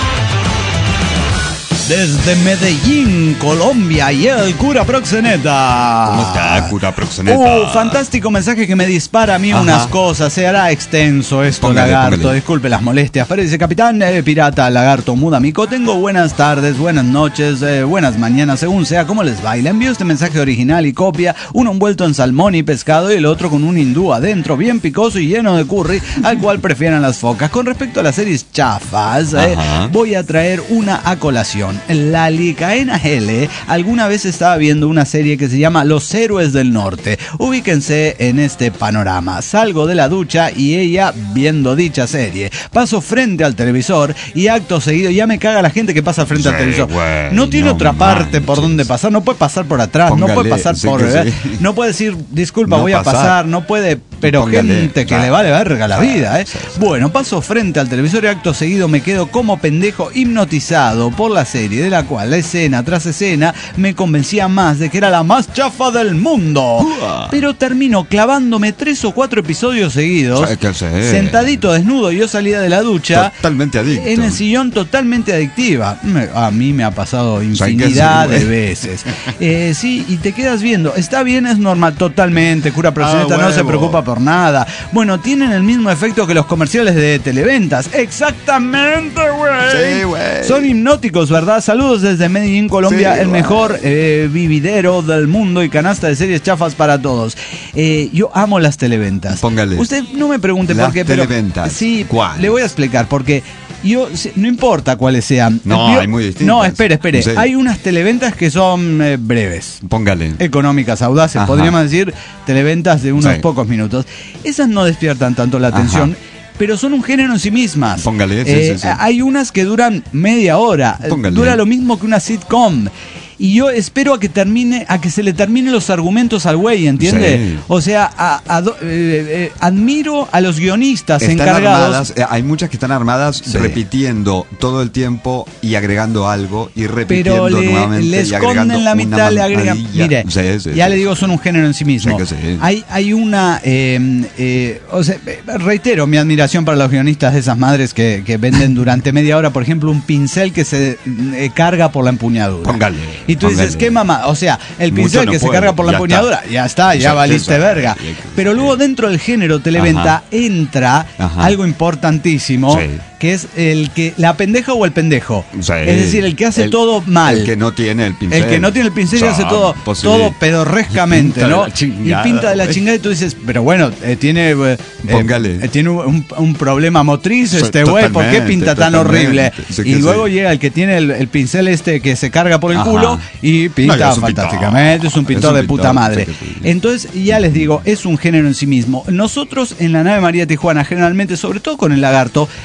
S8: Desde Medellín, Colombia, y el cura Proxeneta.
S3: ¿Cómo está, cura Proxeneta?
S8: Uh, fantástico mensaje que me dispara a mí
S3: Ajá.
S8: unas cosas. Se hará extenso esto,
S3: Póngale,
S8: lagarto.
S3: póngale.
S8: Disculpe las molestias. Pero dice, capitán, eh, pirata, lagarto, mudamico. Tengo buenas tardes, buenas noches, eh, buenas mañanas, según sea cómo les va. Y le envío este mensaje original y copia. Uno envuelto en salmón y pescado y el otro con un hindú adentro, bien picoso y lleno de curry, al cual prefieren las focas. Con respecto a las series chafas, eh,
S3: Ajá.
S8: voy a traer una a colación. La Licaena L alguna vez estaba viendo una serie que se llama Los Héroes del Norte. Ubíquense en este panorama. Salgo de la ducha y ella viendo dicha serie. Paso frente al televisor y acto seguido ya me caga la gente que pasa frente
S3: Sí,
S8: al televisor.
S3: güey,
S8: No tiene
S3: no
S8: otra parte por
S3: manches.
S8: donde pasar. No puede pasar por atrás, no
S3: Póngale,
S8: puede pasar
S3: sí
S8: por...
S3: que
S8: eh,
S3: sí.
S8: No puede decir, disculpa,
S3: No
S8: voy a
S3: pasar.
S8: pasar. No puede... Pero
S3: Póngale,
S8: gente que
S3: claro.
S8: le vale verga la
S3: Claro,
S8: vida, ¿eh?
S3: sí, sí.
S8: Bueno, paso frente al televisor y acto seguido me quedo como pendejo hipnotizado por la serie, de la cual la escena tras escena me convencía más de que era la más chafa del mundo.
S3: Uah.
S8: Pero termino clavándome tres o cuatro episodios seguidos,
S3: Sí, que sí.
S8: sentadito desnudo, yo salía de la ducha,
S3: Totalmente adicto.
S8: en el sillón, totalmente adictiva. Me- A mí me ha pasado
S3: que sí,
S8: infinidad de
S3: güey.
S8: veces. Eh, sí, y te quedas viendo. Está bien, es normal, totalmente. Cura Proxeneta
S3: Ah,
S8: no se
S3: huevo.
S8: preocupa por nada. Bueno, tienen el mismo efecto que los comerciales de televentas. Exactamente, güey.
S3: Sí, güey.
S8: Son hipnóticos, ¿verdad? Saludos desde Medellín, Colombia,
S3: Sí,
S8: el
S3: güey.
S8: mejor eh, vividero del mundo y canasta de series chafas para todos. Eh, yo amo las televentas.
S3: Póngale.
S8: Usted no me pregunte
S3: Las
S8: por qué, pero
S3: televentas.
S8: sí,
S3: ¿Cuál?
S8: le voy a explicar porque yo si- no importa cuáles sean.
S3: No,
S8: Yo-
S3: hay muy distintas.
S8: No, espere, espere.
S3: Sí.
S8: Hay unas televentas que son eh, breves.
S3: Póngale.
S8: Económicas, audaces,
S3: Ajá.
S8: podríamos decir televentas de unos
S3: Sí.
S8: pocos minutos. Esas no despiertan tanto la
S3: Ajá.
S8: atención, pero son un género en sí mismas.
S3: Póngale, sí,
S8: Eh,
S3: sí, sí.
S8: Hay unas que duran media hora, eh,
S3: Póngale.
S8: dura lo mismo que una sitcom. Y yo espero a que termine, a que se le terminen los argumentos al güey, ¿entiende?
S3: Sí.
S8: O sea, a- a do- eh, eh, admiro a los guionistas
S3: Están
S8: encargados.
S3: armadas, eh, hay muchas que están armadas
S8: Sí.
S3: repitiendo todo el tiempo y agregando algo y repitiendo
S8: Pero le,
S3: nuevamente
S8: le
S3: y agregando
S8: esconden la
S3: una
S8: mitad, le agregan.
S3: mamadilla.
S8: Mire,
S3: Sí, sí,
S8: ya
S3: sí,
S8: le digo,
S3: sí.
S8: son un género en sí mismo.
S3: Sí, que sí.
S8: Hay, hay una. eh, eh, o sea, eh, reitero mi admiración para los guionistas de esas madres que, que venden durante media hora, por ejemplo, un pincel que se eh, carga por la empuñadura.
S3: Póngale,
S8: Y tú dices,
S3: póngale.
S8: ¿qué mamá? O sea, el
S3: Mucho
S8: pincel
S3: no
S8: que se
S3: puedo,
S8: carga por la
S3: ya
S8: empuñadura,
S3: está.
S8: ya está, ya
S3: Eso,
S8: valiste
S3: eso.
S8: verga.
S3: Sí, sí.
S8: Pero luego dentro del género televenta
S3: Ajá.
S8: entra
S3: Ajá.
S8: algo importantísimo,
S3: Sí.
S8: que es el que la pendeja o el pendejo.
S3: Sí.
S8: Es decir, el que hace
S3: El-
S8: todo mal.
S3: El que no tiene el pincel.
S8: El que no tiene el pincel y
S3: O sea,
S8: hace todo,
S3: posible.
S8: todo pedorrescamente,
S3: Y pinta de
S8: ¿no?
S3: la chingada,
S8: y pinta de la
S3: güey.
S8: chingada y tú dices, pero bueno, eh, tiene, eh,
S3: Póngale.
S8: eh, tiene un, un problema motriz
S3: Sí,
S8: este güey, ¿por qué
S3: totalmente,
S8: pinta tan
S3: totalmente.
S8: horrible?
S3: Sí que
S8: y
S3: sí.
S8: luego llega el que tiene el, el pincel este que se carga por el
S3: Ajá.
S8: culo y pinta
S3: No, ya es un
S8: fantásticamente,
S3: pintor.
S8: es un
S3: Es
S8: pintor
S3: un
S8: de
S3: pintor,
S8: puta madre.
S3: sí que sí.
S8: Entonces, ya les digo, es un género en sí mismo. Nosotros en la nave María Tijuana, generalmente, sobre todo con el lagarto, eh,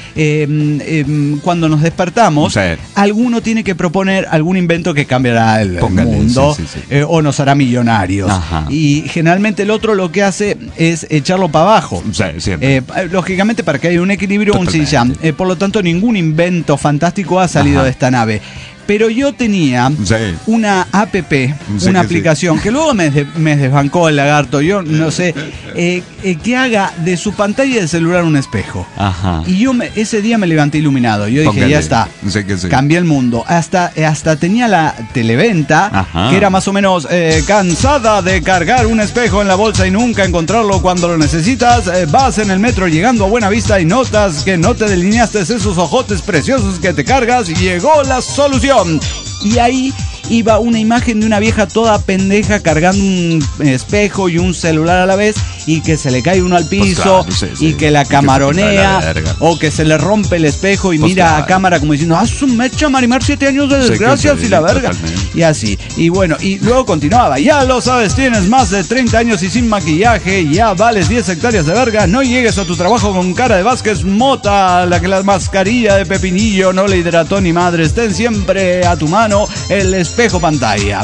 S8: eh, eh, cuando nos despertamos,
S3: sí.
S8: alguno tiene que proponer algún invento que cambiará el
S3: Póngale,
S8: mundo
S3: sí, sí, sí.
S8: Eh, o nos hará millonarios.
S3: Ajá.
S8: Y generalmente el otro lo que hace es echarlo para abajo.
S3: Sí, siempre.
S8: Eh, lógicamente, para que haya un equilibrio, un
S3: Totalmente.
S8: Xinjiang. Eh, por lo tanto, ningún invento fantástico ha salido
S3: Ajá.
S8: de esta nave. Pero yo tenía
S3: Sí.
S8: una app,
S3: Sí,
S8: una
S3: que
S8: aplicación, que luego me, des- me desbancó el lagarto, yo no sé, eh, eh, que haga de su pantalla de celular un espejo.
S3: Ajá.
S8: Y yo me- ese día me levanté iluminado. Yo dije,
S3: Póngale.
S8: ya está.
S3: Sí que sí.
S8: Cambié el mundo. Hasta, hasta tenía la televenta,
S3: Ajá.
S8: que era más o menos eh, cansada de cargar un espejo en la bolsa y nunca encontrarlo cuando lo necesitas. Eh, vas en el metro llegando a Buenavista y notas que no te delineaste esos ojotes preciosos que te cargas y llegó la solución. Y ahí iba una imagen de una vieja toda pendeja cargando un espejo y un celular a la vez y que se le cae uno al piso
S3: claro, sí, sí.
S8: y que la
S3: Y que se
S8: camaronea
S3: pinta de la verga.
S8: o que se le rompe el espejo y
S3: Pues
S8: mira
S3: claro.
S8: a cámara como diciendo, ah, su mecha, Marimar, siete años de
S3: Sí, que
S8: desgracias
S3: sí,
S8: y la verga.
S3: totalmente.
S8: Y así. Y bueno, y luego continuaba, ya lo sabes, tienes más de treinta años y sin maquillaje, ya vales diez hectáreas de verga, no llegues a tu trabajo con cara de Vázquez Mota, la que la mascarilla de pepinillo no le hidrató ni madre, estén siempre a tu mano el espejo pantalla.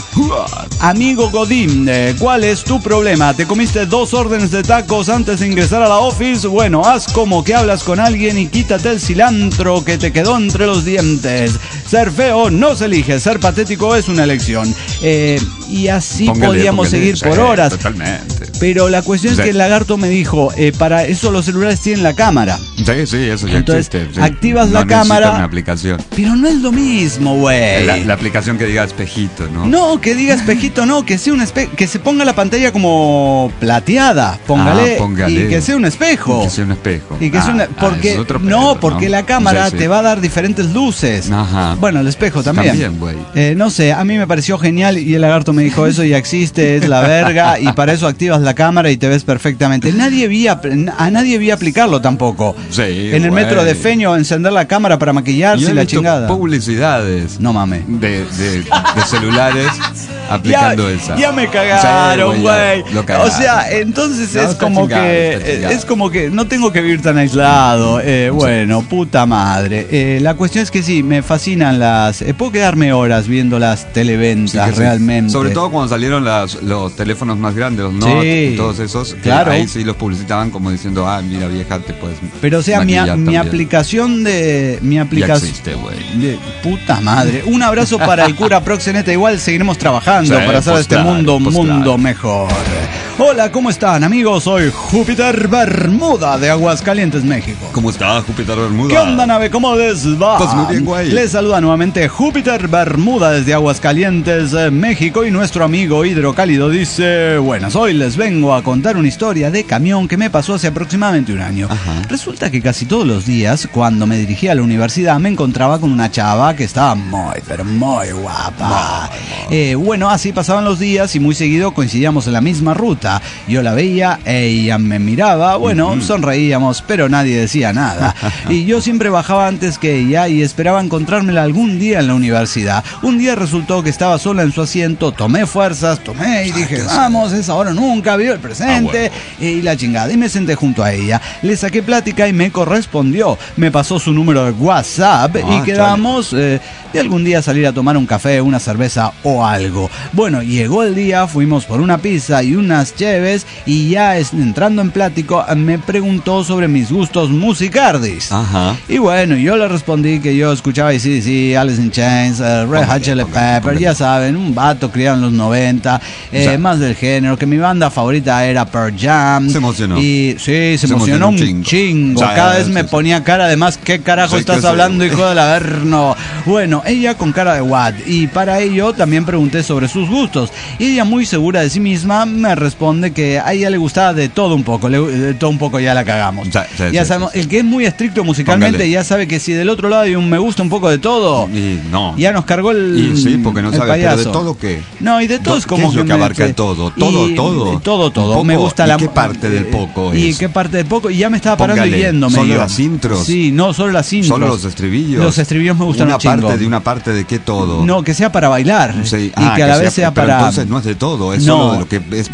S8: Amigo Godín, eh, ¿cuál es tu problema? ¿Te comiste dos órdenes de tacos antes de ingresar a la office? Bueno, haz como que hablas con alguien y quítate el cilantro que te quedó entre los dientes. Ser feo no se elige, ser patético es una elección. Eh, y así
S3: Póngale,
S8: podíamos
S3: póngale.
S8: seguir
S3: Sí,
S8: por horas.
S3: Totalmente.
S8: Pero la cuestión
S3: Sí.
S8: es que el lagarto me dijo, eh, para eso los celulares tienen la cámara.
S3: Sí, sí, eso ya
S8: Entonces,
S3: existe. Sí.
S8: activas
S3: No
S8: la
S3: necesita
S8: cámara.
S3: una aplicación.
S8: Pero no es lo mismo, güey.
S3: La, la aplicación que diga espejito, ¿no?
S8: No, que diga espejito, no, que sea un espe que se ponga la pantalla como plateada, póngale,
S3: Ah, póngale.
S8: y que sea un espejo.
S3: Que sea un espejo.
S8: Y que
S3: Ah,
S8: sea una,
S3: ah,
S8: porque
S3: es otro
S8: no,
S3: pedo,
S8: porque
S3: ¿no?
S8: la cámara
S3: Sí, sí.
S8: te va a dar diferentes luces.
S3: Ajá.
S8: Bueno, el espejo también.
S3: También, güey.
S8: Eh, no sé, a mí me pareció genial y el lagarto me dijo, eso ya existe, es la verga y para eso activas la cámara y te ves perfectamente. Nadie vi a, a nadie vi aplicarlo tampoco.
S3: Sí,
S8: en el
S3: güey.
S8: metro de Feño encender la cámara para maquillarse
S3: Yo
S8: y
S3: he
S8: la
S3: visto
S8: chingada.
S3: publicidades
S8: No mames.
S3: de, de, de celulares aplicando
S8: ya,
S3: esa.
S8: ya me cagaron,
S3: Sí,
S8: güey.
S3: ya lo
S8: o
S3: cagaron.
S8: sea, entonces
S3: No,
S8: es
S3: está
S8: como
S3: chingado,
S8: que
S3: está chingado.
S8: es como que no tengo que vivir tan aislado. Eh, bueno, puta madre. Eh, la cuestión es que sí, me fascinan las. Eh, puedo quedarme horas viendo las
S3: Sí,
S8: televentas
S3: que sí.
S8: realmente.
S3: Sobre todo cuando salieron las, los teléfonos más grandes, los Note
S8: Sí,
S3: y todos esos. que
S8: claro.
S3: Ahí sí los publicitaban como diciendo, ah, mira vieja, te puedes.
S8: Pero o sea, mi,
S3: maquillar
S8: mi
S3: también.
S8: aplicación de mi
S3: Ya
S8: aplicación
S3: existe, güey.
S8: de puta madre. Un abrazo para el cura Proxeneta. Igual seguiremos trabajando
S3: Sí,
S8: para hacer
S3: pues
S8: este
S3: claro,
S8: mundo
S3: pues
S8: mundo
S3: claro.
S8: mejor. Hola, ¿cómo están, amigos? Soy Júpiter Bermuda de Aguascalientes, México.
S3: ¿Cómo está Júpiter Bermuda?
S8: ¿Qué onda, nave? ¿Cómo les va?
S3: Pues muy bien, güey.
S8: Les saluda nuevamente Júpiter Bermuda desde Aguascalientes, eh, México. Y nuestro amigo Hidrocálido dice: buenas, hoy les vengo a contar una historia de camión que me pasó hace aproximadamente un año.
S3: Ajá.
S8: Resulta que casi todos los días, cuando me dirigía a la universidad, me encontraba con una chava que estaba muy, pero muy guapa. Eh, bueno, así pasaban los días y muy seguido coincidíamos en la misma ruta. Yo la veía, ella me miraba, bueno,
S3: Ujú.
S8: sonreíamos, pero nadie decía nada. Y yo siempre bajaba antes que ella y esperaba encontrármela algún día en la universidad. Un día resultó que estaba sola en su asiento, tomé fuerzas, tomé y dije, vamos, es ahora o nunca, vivo el presente, y la chingada. Y me senté junto a ella, le saqué plática y me correspondió. Me pasó su número de WhatsApp
S3: Ah,
S8: y quedamos eh, de algún día salir a tomar un café, una cerveza o algo. Bueno, llegó el día, fuimos por una pizza y unas cheves y ya es- entrando en plático me preguntó sobre mis gustos musicardis.
S3: Ajá.
S8: Y bueno, yo le respondí que yo escuchaba A C D C, Alice in Chains, uh, Red Hot Chili Peppers, ya saben, un vato criado en los noventa, eh,
S3: O sea,
S8: más del género, que mi banda favorita era Pearl Jam.
S3: Se emocionó.
S8: Y sí, se,
S3: Se
S8: emocionó,
S3: emocionó
S8: un
S3: un
S8: chingo.
S3: chingo. O sea,
S8: Cada vez
S3: sí,
S8: me
S3: sí.
S8: ponía cara, además, ¿qué carajo
S3: Sí,
S8: estás
S3: que sí.
S8: hablando, hijo de la verno? Bueno, ella con cara de what, y para ello también pregunté sobre sus gustos. Y ella, muy segura de sí misma, me responde que a ella le gustaba de todo un poco, le- de todo un poco ya la cagamos.
S3: Sí, sí,
S8: ya
S3: sí,
S8: sabemos,
S3: sí, sí.
S8: el que es muy estricto musicalmente
S3: Póngale.
S8: ya sabe que si del otro lado hay un me gusta un poco de todo,
S3: Y no.
S8: ya nos cargó el
S3: Y sí, porque no
S8: el
S3: sabe, pero de
S8: payaso.
S3: todo qué.
S8: No, y de todo es
S3: ¿Qué
S8: como
S3: es lo que
S8: me-
S3: abarca
S8: sí.
S3: todo? Todo,
S8: Y-
S3: todo.
S8: y Todo, todo.
S3: ¿Un
S8: Me
S3: poco?
S8: gusta
S3: ¿Y
S8: la
S3: qué parte del poco
S8: Y
S3: es?
S8: qué parte del poco. Y ya me estaba parando
S3: Póngale,
S8: y yéndome.
S3: ¿solo
S8: yo.
S3: las intros?
S8: Sí, no, solo las intros.
S3: Solo los estribillos.
S8: Los estribillos me gustan
S3: Una
S8: un chingo.
S3: parte de una parte de qué todo.
S8: No, que sea para bailar.
S3: Sí.
S8: Y
S3: Ah,
S8: que a la vez
S3: sea-
S8: sea
S3: pero
S8: para.
S3: entonces no es de todo, es
S8: No,
S3: solo de lo que es para
S8: claro.
S3: bailar.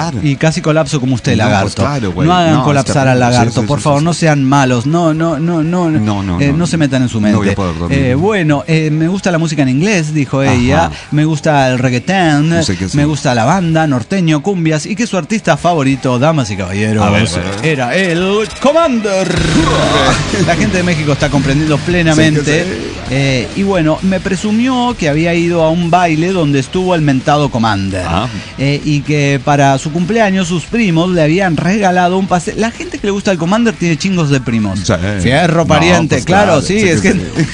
S3: colapsar.
S8: Y casi colapso como usted,
S3: No,
S8: lagarto.
S3: claro, güey.
S8: no hagan
S3: No,
S8: colapsar
S3: está-
S8: al lagarto,
S3: sí, sí,
S8: por
S3: sí,
S8: favor,
S3: sí,
S8: no
S3: sí.
S8: sean malos. No, no, no, no.
S3: No, no,
S8: eh,
S3: no,
S8: no se
S3: no.
S8: metan en su
S3: No
S8: mente.
S3: voy a poder dormir.
S8: Eh, bueno, eh, me gusta la música en inglés, dijo
S3: Ajá.
S8: ella. Me gusta el reggaetón.
S3: No sé qué sí.
S8: Me gusta la banda, norteño, cumbias. Y que su artista favorito, damas y caballeros,
S3: A ver, a ver, a ver.
S8: era el Commander. La gente de México está comprendiendo plenamente.
S3: Sí, que sí.
S8: Eh, y bueno, me presumió que había ido a un baile donde estuvo el mentado Commander.
S3: Ah.
S8: Eh, y que para su cumpleaños sus primos le habían regalado un pastel. La gente que le gusta el Commander tiene chingos de primos.
S3: Sí.
S8: Fierro,
S3: No,
S8: pariente,
S3: pues
S8: claro,
S3: claro,
S8: sí,
S3: sí
S8: es
S3: que
S8: que...
S3: sí.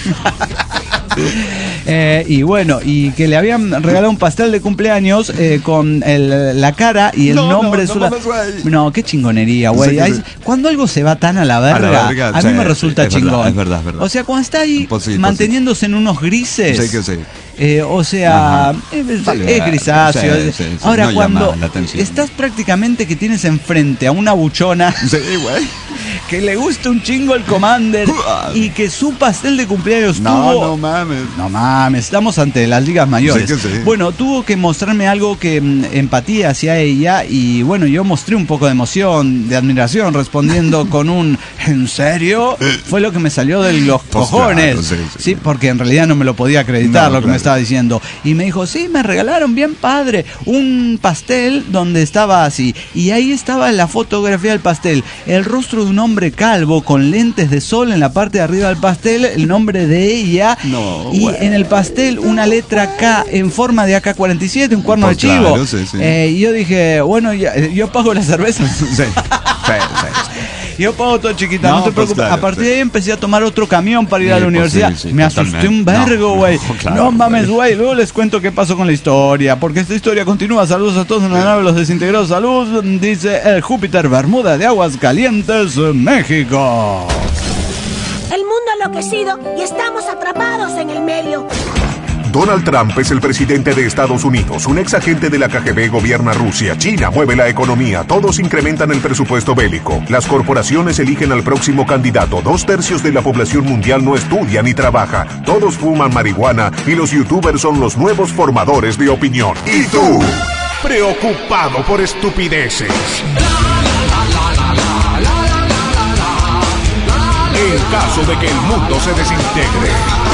S8: Eh, y bueno, y que le habían regalado un pastel de cumpleaños eh, con el- la cara y el
S3: No,
S8: nombre
S3: no,
S8: de su...
S3: no mames, güey.
S8: No, qué chingonería, güey.
S3: Sí,
S8: Ay,
S3: sí.
S8: Cuando algo se va tan a la verga, a,
S3: A la verga,
S8: mí
S3: sí,
S8: me resulta
S3: es verdad,
S8: chingón.
S3: es verdad, es verdad.
S8: O sea, cuando está ahí
S3: Pues sí, pues
S8: manteniéndose en unos grises...
S3: Sí que sí.
S8: Eh, o sea,
S3: Ajá.
S8: es,
S3: Vale,
S8: es grisáceo.
S3: sí, sí, sí,
S8: Ahora,
S3: no
S8: cuando
S3: llama la atención.
S8: estás prácticamente que tienes enfrente a una buchona
S3: Sí, güey.
S8: que le gusta un chingo el Commander y que su pastel de cumpleaños
S3: No,
S8: tuvo...
S3: no mames.
S8: No mames, estamos ante las ligas mayores.
S3: Sí que sí.
S8: Bueno, tuvo que mostrarme algo que mm, empatía hacia ella y bueno, yo mostré un poco de emoción, de admiración, respondiendo con un ¿en serio? Fue lo que me salió de los
S3: Pues
S8: cojones.
S3: claro, sí, sí, sí.
S8: porque en realidad no me lo podía acreditar
S3: No,
S8: lo que
S3: claro.
S8: me estaba diciendo. Y me dijo, sí, me regalaron bien padre un pastel donde estaba así. Y ahí estaba la fotografía del pastel. El rostro de un hombre calvo con lentes de sol en la parte de arriba del pastel, el nombre de ella.
S3: No,
S8: y
S3: güey.
S8: en el pastel una letra K en forma de A K cuarenta y siete, un cuerno
S3: Pues
S8: de chivo.
S3: claro, sí, sí.
S8: Eh, y yo dije, bueno, ya- yo pago la cerveza.
S3: Sí, sí, sí.
S8: Yo pago todo, chiquita, no,
S3: No,
S8: te
S3: pues
S8: preocupes.
S3: claro,
S8: a partir
S3: sí.
S8: de ahí empecé a tomar otro camión para ir a
S3: Sí,
S8: la
S3: pues
S8: universidad.
S3: sí, sí,
S8: me asusté
S3: totalmente.
S8: un vergo,
S3: No,
S8: güey.
S3: no, claro,
S8: no mames,
S3: güey.
S8: güey. Luego les cuento qué pasó con la historia. Porque esta historia continúa. Saludos a todos en la nave, los desintegrados. Salud, dice el Júpiter Bermuda de Aguascalientes, México.
S10: El mundo ha enloquecido y estamos atrapados en el medio.
S6: Donald Trump es el presidente de Estados Unidos. Un ex agente de la K G B gobierna Rusia. China mueve la economía. Todos incrementan el presupuesto bélico. Las corporaciones eligen al próximo candidato. Dos tercios de la población mundial no estudia ni trabaja. Todos fuman marihuana y los youtubers son los nuevos formadores de opinión. ¿Y tú? Preocupado por estupideces. En caso de que el mundo se desintegre.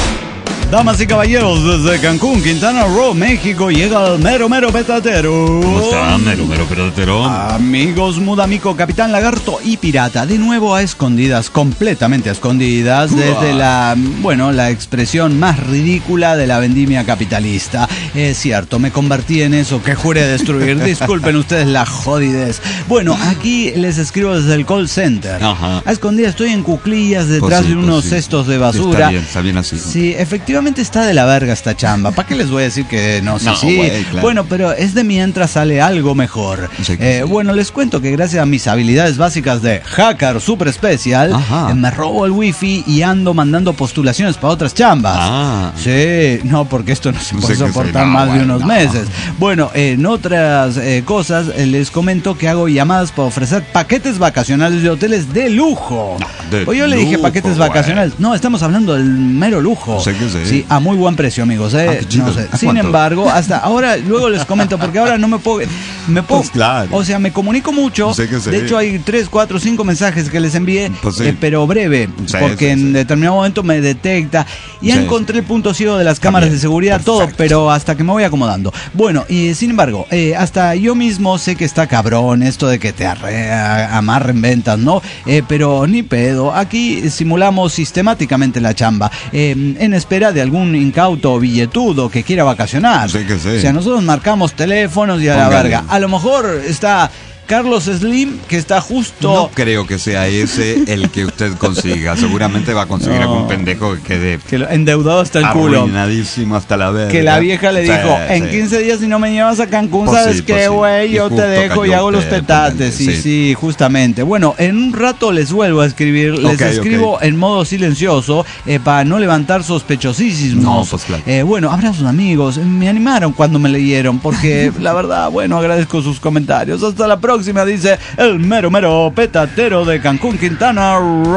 S8: Damas y caballeros, desde Cancún, Quintana Roo, México, llega el mero mero petatero.
S3: ¿Cómo está, mero, mero, pelotero?
S8: Amigos, Mudamico, Capitán Lagarto y Pirata, de nuevo a escondidas, completamente a escondidas, desde la, bueno, la expresión más ridícula de la vendimia capitalista. Es cierto, me convertí en eso que juré destruir. Disculpen ustedes la jodidez. Bueno, aquí les escribo desde el call center.
S3: Ajá.
S8: A escondidas estoy en cuclillas detrás
S3: Pues sí,
S8: de
S3: pues
S8: unos
S3: sí.
S8: cestos de
S3: Sí,
S8: basura.
S3: está bien, está bien así.
S8: Sí, efectivamente está de la verga esta chamba. ¿Para qué les voy a decir que no? Sí,
S3: No,
S8: sí.
S3: güey, claro.
S8: Bueno, pero es de mientras sale algo mejor.
S3: Sí, que
S8: Eh,
S3: sí.
S8: bueno, les cuento que gracias a mis habilidades básicas de hacker super especial,
S3: Ajá.
S8: eh, me robo el wifi y ando mandando postulaciones para otras chambas.
S3: Ah.
S8: Sí, no, porque esto no se puede
S3: Sí que sí,
S8: soportar
S3: no,
S8: más de
S3: bueno,
S8: unos
S3: no.
S8: meses. Bueno, en otras eh, cosas eh, les comento que hago llamadas para ofrecer paquetes vacacionales de hoteles de lujo.
S3: No, de
S8: Pues yo le dije
S3: lujo,
S8: paquetes
S3: güey.
S8: vacacionales. No, estamos hablando del mero lujo.
S3: Sí que sí.
S8: Sí, a muy buen precio, amigos. ¿eh?
S3: Ah, qué chido.
S8: No sé.
S3: ¿A
S8: Sin
S3: cuánto?
S8: embargo, hasta ahora, luego les comento, porque ahora no me puedo. Me puedo
S3: Pues claro.
S8: O sea, me comunico mucho.
S3: Sí que sí.
S8: De hecho, hay tres, cuatro, cinco mensajes que les envié,
S3: Pues sí.
S8: eh, pero breve,
S3: Sí,
S8: porque
S3: sí,
S8: en
S3: sí.
S8: determinado momento me detecta. Y ya
S3: Sí,
S8: encontré el punto ciego de las cámaras
S3: bien.
S8: de seguridad, todo,
S3: Perfecto.
S8: pero hasta que me voy acomodando. Bueno, y sin embargo, eh, hasta yo mismo sé que está cabrón esto de que te arre- a- amarren ventas, ¿no? Eh, pero ni pedo. Aquí simulamos sistemáticamente la chamba, eh, en espera de algún incauto billetudo que quiera vacacionar.
S3: Sí que sí.
S8: O sea, nosotros marcamos teléfonos y a la
S3: Póngale.
S8: verga. A lo mejor está Carlos Slim, que está justo...
S3: No creo que sea ese el que usted consiga. Seguramente va a conseguir
S8: No.
S3: algún pendejo que quede
S8: que lo- endeudado hasta el culo.
S3: arruinadísimo hasta la verga.
S8: Que la vieja le
S3: Sí,
S8: dijo, en
S3: sí.
S8: quince días si no me llevas a Cancún,
S3: Pues
S8: ¿sabes
S3: sí,
S8: qué,
S3: pues sí.
S8: güey?
S3: Y
S8: Yo te
S3: justo
S8: dejo y
S3: cayó
S8: hago los
S3: usted,
S8: tetates.
S3: póngale,
S8: Sí, sí,
S3: sí.
S8: justamente. Bueno, en un rato les vuelvo a escribir. Les
S3: Ok,
S8: escribo
S3: ok.
S8: en modo silencioso eh, para no levantar sospechosísimos.
S3: No, pues claro.
S8: Eh, bueno, abrazos amigos. Me animaron cuando me leyeron porque la verdad, bueno, agradezco sus comentarios. Hasta la próxima. próxima, dice el mero mero petatero de Cancún, Quintana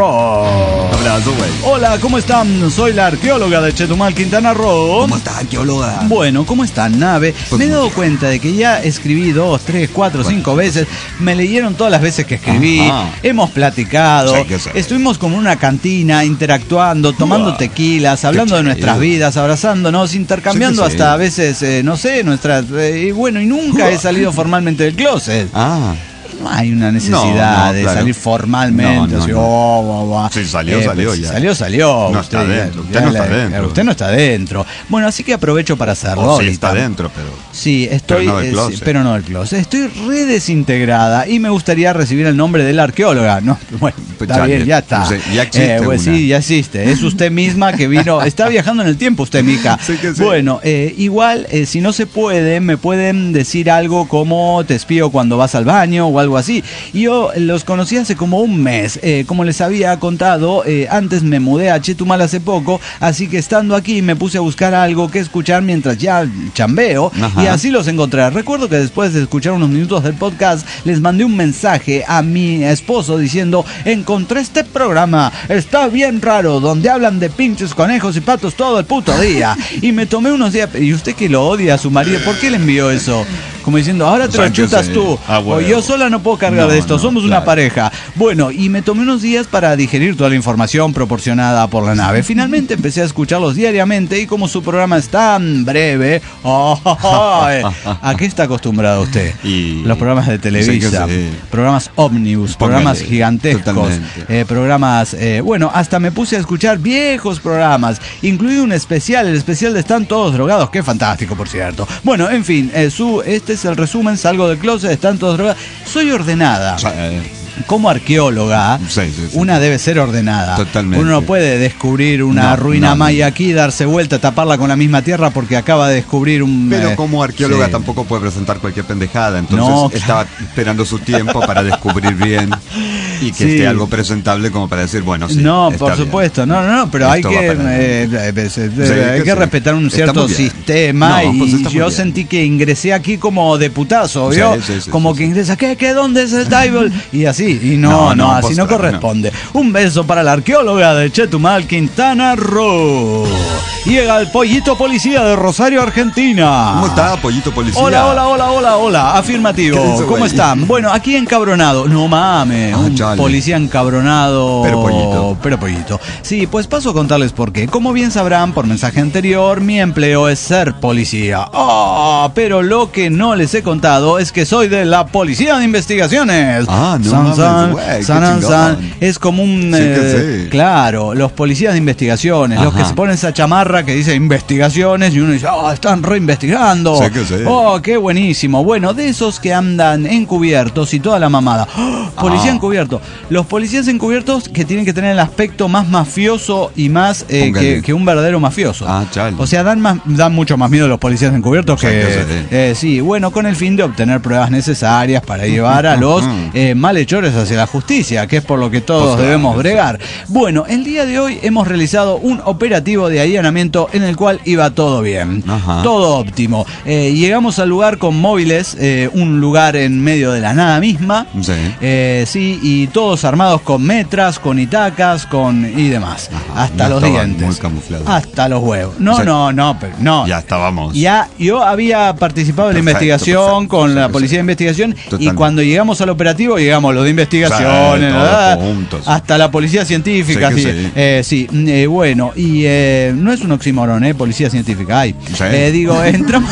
S8: Roo.
S3: Abrazo, güey.
S8: Hola, ¿cómo están? Soy la arqueóloga de Chetumal, Quintana Roo.
S3: ¿Cómo estás, arqueóloga?
S8: Bueno, ¿cómo están, nave?
S3: Pues
S8: me he dado
S3: muy
S8: cuenta de que ya escribí dos, tres, cuatro,
S3: Bueno,
S8: cinco veces. Me leyeron todas las veces que escribí.
S3: Ajá.
S8: Hemos platicado.
S3: Sí, que sí.
S8: Estuvimos como en una cantina, interactuando, tomando
S3: Uah,
S8: tequilas, hablando de
S3: chido.
S8: nuestras vidas, abrazándonos, intercambiando
S3: Sí que sí.
S8: hasta a veces, eh, no sé, nuestras... Eh, y bueno, y nunca he salido formalmente del closet.
S3: Ah.
S8: No hay una necesidad
S3: No, no,
S8: de
S3: claro.
S8: salir formalmente.
S3: No, no,
S8: así,
S3: no.
S8: oh, oh, oh.
S3: Sí, salió,
S8: Eh,
S3: salió
S8: pues,
S3: ya.
S8: Salió, salió.
S3: No está
S8: ya-
S3: dentro, usted
S8: ya
S3: no está
S8: le-
S3: dentro.
S8: Usted no está dentro. Bueno, así que aprovecho para hacerlo.
S3: O sí
S8: ahorita.
S3: está dentro, pero...
S8: Sí, estoy,
S3: Pero no del
S8: eh,
S3: closet.
S8: sí, pero no del closet. Estoy re desintegrada y me gustaría recibir el nombre de la arqueóloga. No, bueno,
S3: Pues
S8: está
S3: ya,
S8: bien, ya está.
S3: sí, ya existe
S8: Eh, pues
S3: una.
S8: sí, ya existe. Es usted misma que vino, está viajando en el tiempo usted, mija.
S3: Sí que sí.
S8: Bueno, eh, igual, eh, si no se puede, me pueden decir algo como te espío cuando vas al baño o algo así. Y yo los conocí hace como un mes. Eh, como les había contado, eh, antes me mudé a Chetumal hace poco, así que estando aquí me puse a buscar algo que escuchar mientras ya chambeo.
S3: Ajá.
S8: Y así los encontré. Recuerdo que después de escuchar unos minutos del podcast, les mandé un mensaje a mi esposo diciendo, encontré este programa, está bien raro, donde hablan de pinches conejos y patos todo el puto día. Y me tomé unos días, y usted que lo odia a su marido, ¿por qué le envió eso? Como diciendo, ahora te lo
S3: Sánchez,
S8: chutas
S3: eh.
S8: tú,
S3: Ah,
S8: o
S3: bueno.
S8: yo sola no puedo cargar
S3: No,
S8: de esto,
S3: no,
S8: somos
S3: claro.
S8: una pareja. Bueno, y me tomé unos días para digerir toda la información proporcionada por la nave. Finalmente empecé a escucharlos diariamente y como su programa es tan breve, oh, oh, oh, eh, ¿a qué está acostumbrado usted?
S3: Y-
S8: Los programas de Televisa,
S3: Sí que sí.
S8: programas ómnibus,
S3: Póngale,
S8: programas gigantescos,
S3: totalmente.
S8: eh, programas, eh, bueno, hasta me puse a escuchar viejos programas, incluido un especial, el especial de Están Todos Drogados, que fantástico, por cierto. Bueno, en fin, eh, su, este es el resumen, salgo del closet, Están Todos Drogados. Soy ordenada.
S3: O sea, eh,
S8: Como arqueóloga,
S3: Sí, sí, sí.
S8: una debe ser ordenada.
S3: Totalmente.
S8: Uno no puede descubrir una
S3: No,
S8: ruina
S3: no,
S8: maya
S3: no.
S8: aquí, darse vuelta, taparla con la misma tierra porque acaba de descubrir un...
S3: Pero
S8: eh,
S3: como arqueóloga
S8: sí.
S3: tampoco puede presentar cualquier pendejada, entonces
S8: No,
S3: estaba esperando su tiempo para descubrir bien y que
S8: Sí.
S3: esté algo presentable como para decir, bueno, sí.
S8: no,
S3: está
S8: por
S3: bien.
S8: supuesto, no, no, no, pero
S3: Esto
S8: hay
S3: va
S8: que,
S3: para
S8: eh,
S3: adelante.
S8: eh, eh,
S3: Sí,
S8: hay
S3: que
S8: que
S3: sí.
S8: respetar un
S3: Está
S8: cierto
S3: muy bien.
S8: sistema
S3: No, pues
S8: y
S3: está muy
S8: yo
S3: bien.
S8: sentí que ingresé aquí como de putazo, ¿vio?
S3: Sí, sí, sí,
S8: como
S3: sí,
S8: que
S3: sí.
S8: ingresa, ¿qué, qué, dónde es el table? Y así, y no, no,
S3: No, no,
S8: así no
S3: postra,
S8: corresponde. Un beso para la arqueóloga de Chetumal, Quintana Roo. Llega el pollito policía de Rosario, Argentina.
S3: ¿Cómo está, pollito policía?
S8: Hola, hola, hola, hola, hola.
S3: ¿Qué
S8: Afirmativo.
S3: dice,
S8: ¿Cómo
S3: güey?
S8: están? Bueno, aquí encabronado. No mames.
S3: Ah,
S8: un
S3: chale.
S8: policía encabronado.
S3: Pero pollito.
S8: Pero pollito. Sí, pues paso a contarles por qué. Como bien sabrán por mensaje anterior, mi empleo es ser policía. Ah, pero lo que no les he contado es que soy de la Policía de Investigaciones.
S3: Ah, no
S8: San,
S3: mames,
S8: san,
S3: güey, qué
S8: san,
S3: chingón.
S8: san. Es como un...
S3: Sí que
S8: eh,
S3: sí.
S8: Claro, los policías de investigaciones. Los
S3: Ajá.
S8: que se ponen esa chamarra que dice investigaciones y uno dice, ah, están reinvestigando.
S3: Sí que sí.
S8: Oh, qué buenísimo. Bueno, de esos que andan encubiertos y toda la mamada. ¡Oh! Policía
S3: Ah.
S8: encubierto. Los policías encubiertos que tienen que tener el aspecto más mafioso y más eh,
S3: Póngale.
S8: que, que un verdadero mafioso.
S3: Ah, chale.
S8: O sea, dan más, dan mucho más miedo los policías encubiertos
S3: O sea,
S8: que,
S3: que sí.
S8: eh, sí, bueno, con el fin de obtener pruebas necesarias para llevar a los eh, malhechores hacia la justicia, que es por lo que todos
S3: Pues,
S8: debemos
S3: claro,
S8: bregar. Bueno, el día de hoy hemos realizado un operativo de allanamiento en el cual iba todo bien.
S3: Ajá.
S8: Todo óptimo. Eh, llegamos al lugar con móviles, eh, un lugar en medio de la nada misma.
S3: Sí.
S8: Eh, sí, y todos armados con metras, con itacas, con y demás.
S3: Ajá,
S8: Hasta
S3: ya
S8: los
S3: estaban
S8: dientes.
S3: muy camuflados.
S8: Hasta los huevos. No,
S3: O sea,
S8: no, no, pero no.
S3: Ya estábamos.
S8: Ya, yo había participado en la
S3: Perfecto,
S8: investigación
S3: perfecto.
S8: con
S3: Sí,
S8: la
S3: sí,
S8: policía
S3: sí.
S8: de investigación y
S3: Totalmente.
S8: cuando llegamos al operativo llegamos los de investigación,
S3: Sí,
S8: eh,
S3: todos
S8: ah,
S3: juntos.
S8: hasta la policía científica,
S3: Sí que
S8: sí,
S3: sí.
S8: eh, sí, eh, bueno, y eh, no es un oxímoron, eh, policía científica, hay.
S3: Sí.
S8: Eh, digo, entramos,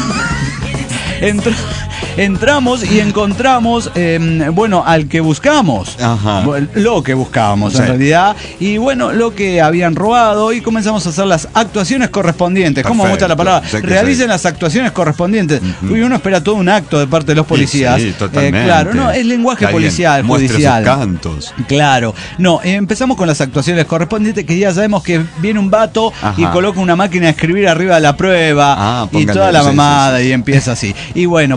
S8: entra- entramos y encontramos, eh, bueno, al que buscamos,
S3: Ajá.
S8: Bueno, lo que buscábamos
S3: Sí.
S8: en realidad, y bueno, lo que habían robado y comenzamos a hacer las actuaciones correspondientes. ¿Cómo me gusta la
S3: Perfecto.
S8: palabra?
S3: Sí que
S8: Realicen
S3: sí.
S8: las actuaciones correspondientes.
S3: Ujú.
S8: Y uno espera todo un acto de parte de los policías.
S3: Sí, totalmente.
S8: Eh, claro, no, es lenguaje
S3: Que alguien
S8: policial,
S3: muestre sus
S8: judicial.
S3: cantos.
S8: Claro, no, eh, empezamos con las actuaciones correspondientes, que ya sabemos que viene un vato
S3: Ajá.
S8: y coloca una máquina de escribir arriba de la prueba
S3: Ah,
S8: y
S3: póngale,
S8: toda la
S3: sí,
S8: mamada
S3: sí, sí.
S8: y empieza así. Y bueno, plantar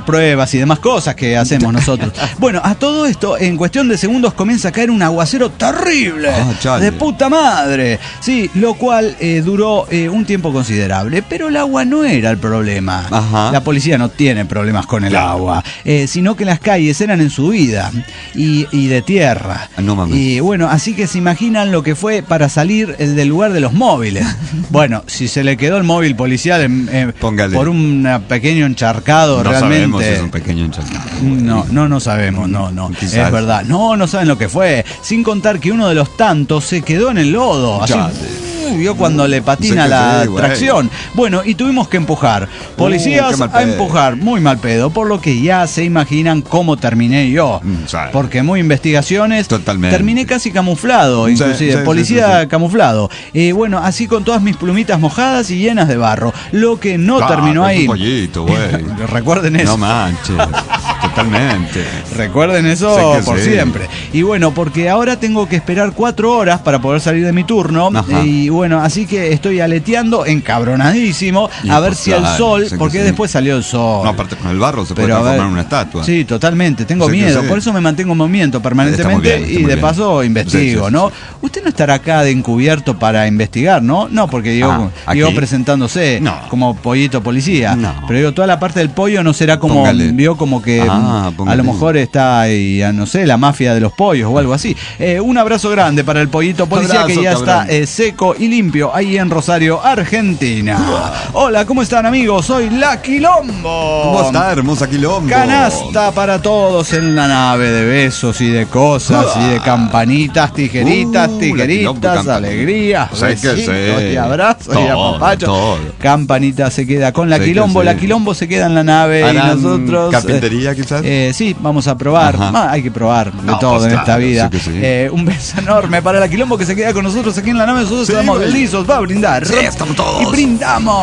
S8: pruebas y demás cosas que hacemos nosotros. Bueno, a todo esto, en cuestión de segundos comienza a caer un aguacero terrible,
S3: Ah,
S8: de puta madre. Sí, lo cual eh, duró eh, un tiempo considerable, pero el agua no era el problema.
S3: Ajá.
S8: La policía no tiene problemas con el agua, eh, sino que las calles eran en subida y, y de tierra.
S3: No mames.
S8: Y bueno, así que se imaginan lo que fue para salir el del lugar de los móviles. Bueno, si se le quedó el móvil policial en, en, por un pequeño encharcado,
S3: no
S8: realmente.
S3: sabemos si es un pequeño encharcado.
S8: No, no, no sabemos, no, no.
S3: Quizás.
S8: Es verdad. No, no saben lo que fue. Sin contar que uno de los tantos se quedó en el lodo. Así,
S3: Ya.
S8: vio cuando le patina
S3: Sé que
S8: la
S3: sí, güey.
S8: tracción. Bueno, y tuvimos que empujar. Policías
S3: qué mal
S8: a
S3: pedo.
S8: empujar, muy mal pedo, por lo que ya se imaginan cómo terminé yo.
S3: Mm, sabe.
S8: Porque muy investigaciones.
S3: Totalmente.
S8: Terminé casi camuflado,
S3: Sí,
S8: inclusive.
S3: sí, sí,
S8: Policía
S3: sí, sí.
S8: camuflado. Eh, bueno, así con todas mis plumitas mojadas y llenas de barro. Lo que no
S3: Claro,
S8: terminó
S3: es un
S8: ahí.
S3: pollito, güey.
S8: Recuerden eso.
S3: No manches. Totalmente.
S8: Recuerden eso
S3: Sé que
S8: por
S3: sí.
S8: siempre. Y bueno, porque ahora tengo que esperar cuatro horas para poder salir de mi turno.
S3: Ajá.
S8: Y bueno, así que estoy aleteando, encabronadísimo,
S3: Y
S8: a ver
S3: pues,
S8: si el
S3: claro,
S8: sol,
S3: sé que
S8: porque
S3: sí.
S8: después salió el sol.
S3: No, aparte con el barro se puede
S8: Pero a
S3: transformar
S8: ver,
S3: en una estatua.
S8: Sí, totalmente. Tengo
S3: Sé que
S8: miedo.
S3: sí.
S8: Por eso me mantengo en movimiento permanentemente
S3: Está muy bien, está
S8: y
S3: muy
S8: de
S3: bien.
S8: paso investigo,
S3: Sí, sí,
S8: ¿no?
S3: sí.
S8: Usted no estará acá de encubierto para investigar, ¿no? No, porque digo,
S3: Ah,
S8: digo
S3: ¿aquí?
S8: presentándose
S3: No.
S8: como pollito policía.
S3: No.
S8: Pero digo, toda la parte del pollo no será como,
S3: Póngale.
S8: vio como que
S3: Ah,
S8: a
S3: póngale.
S8: lo mejor está ahí, a no sé, la mafia de los pollos o algo así. Eh, un abrazo grande para el pollito policía
S3: Abrazo,
S8: que ya
S3: cabrón.
S8: está eh, seco y limpio ahí en Rosario, Argentina. Hola, ¿cómo están, amigos? Soy La Quilombo.
S3: ¿Cómo está, hermosa Quilombo?
S8: Canasta para todos en la nave de besos y de cosas y de campanitas, tijeritas,
S3: Uh, la
S8: tijeritas,
S3: Quilombo, campa-
S8: alegrías,
S3: Sé que
S8: besitos
S3: sé.
S8: y abrazos y
S3: Todo,
S8: apapachos.
S3: todo.
S8: Campanita se queda con la
S3: Sé que
S8: Quilombo,
S3: sí.
S8: la Quilombo se queda en la nave y
S3: ¿Harán
S8: nosotros...
S3: carpintería, quizás?
S8: Eh, sí, vamos a probar.
S3: Ajá.
S8: Ah, hay que probar de
S3: No,
S8: todo
S3: pues
S8: en
S3: claro,
S8: esta vida.
S3: sí que sí.
S8: Eh, un beso enorme para la Quilombo que se queda con nosotros aquí en la nave. Nosotros
S3: Sí,
S8: estamos
S3: güey.
S8: listos para brindar.
S3: Sí, estamos todos.
S8: Y brindamos.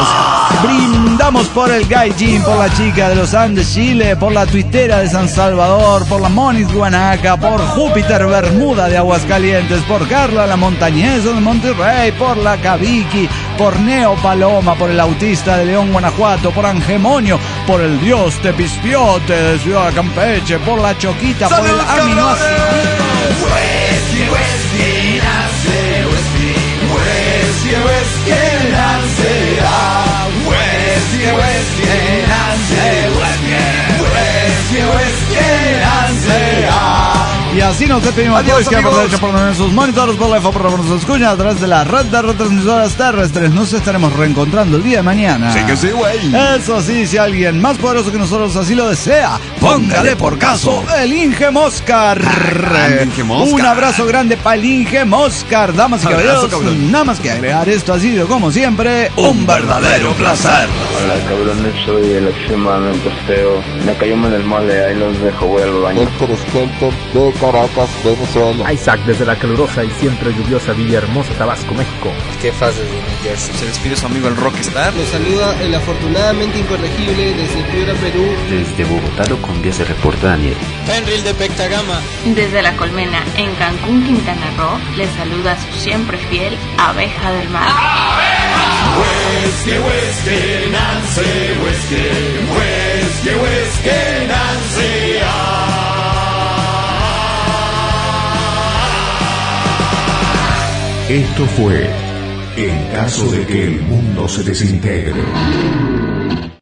S8: Brindamos por el Gaijin, por la chica de los Andes, Chile, por la tuitera de San Salvador, por la Monis Guanaca, por Júpiter Bermuda de Aguascalientes, por Carla la Montañesa de Monterrey, por la Cabiki, por Neo Paloma, por el autista de León, Guanajuato, por Angemonio, por el dios Tepispiote de Ciudad Campeche, por la Choquita, por el aminoácido. Y así nos despedimos.
S3: Adiós,
S8: Todos que
S3: amigos.
S8: aprovechen por poner sus monitores, por la F O P, por nos escuchan a través de la red de retransmisoras terrestres. Nos estaremos reencontrando el día de mañana.
S3: Sí que sí, güey.
S8: Eso sí, si alguien más poderoso que nosotros así lo desea, póngale por caso el Inge Moscar.
S3: grande Inge Moscar.
S8: Un abrazo grande para el Inge Moscar. Damas y
S3: Abrazo,
S8: caballeros,
S3: cabrón.
S8: nada más que agregar, esto ha sido como siempre un verdadero placer.
S11: Hola cabrones, soy el extremadamente feo. Me cayó en el mole, ahí los dejo, voy al baño.
S2: de Caracas, Venezuela.
S12: Isaac desde la calurosa y siempre lluviosa Villahermosa, Tabasco, México.
S13: ¿Qué haces de New Jersey? Se despide su amigo el Rockstar.
S14: Los saluda el afortunadamente incorregible desde Piura, Perú.
S15: Desde Bogotá lo cumbia se reporta Daniel.
S14: Fenril de Pectagama.
S16: Desde La Colmena, en Cancún, Quintana Roo, les saluda su siempre fiel Abeja del Mar.
S17: Whisky, whisky, Nancy, whisky, whisky, whisky, Nancy.
S6: Esto fue En caso de que el mundo se desintegre.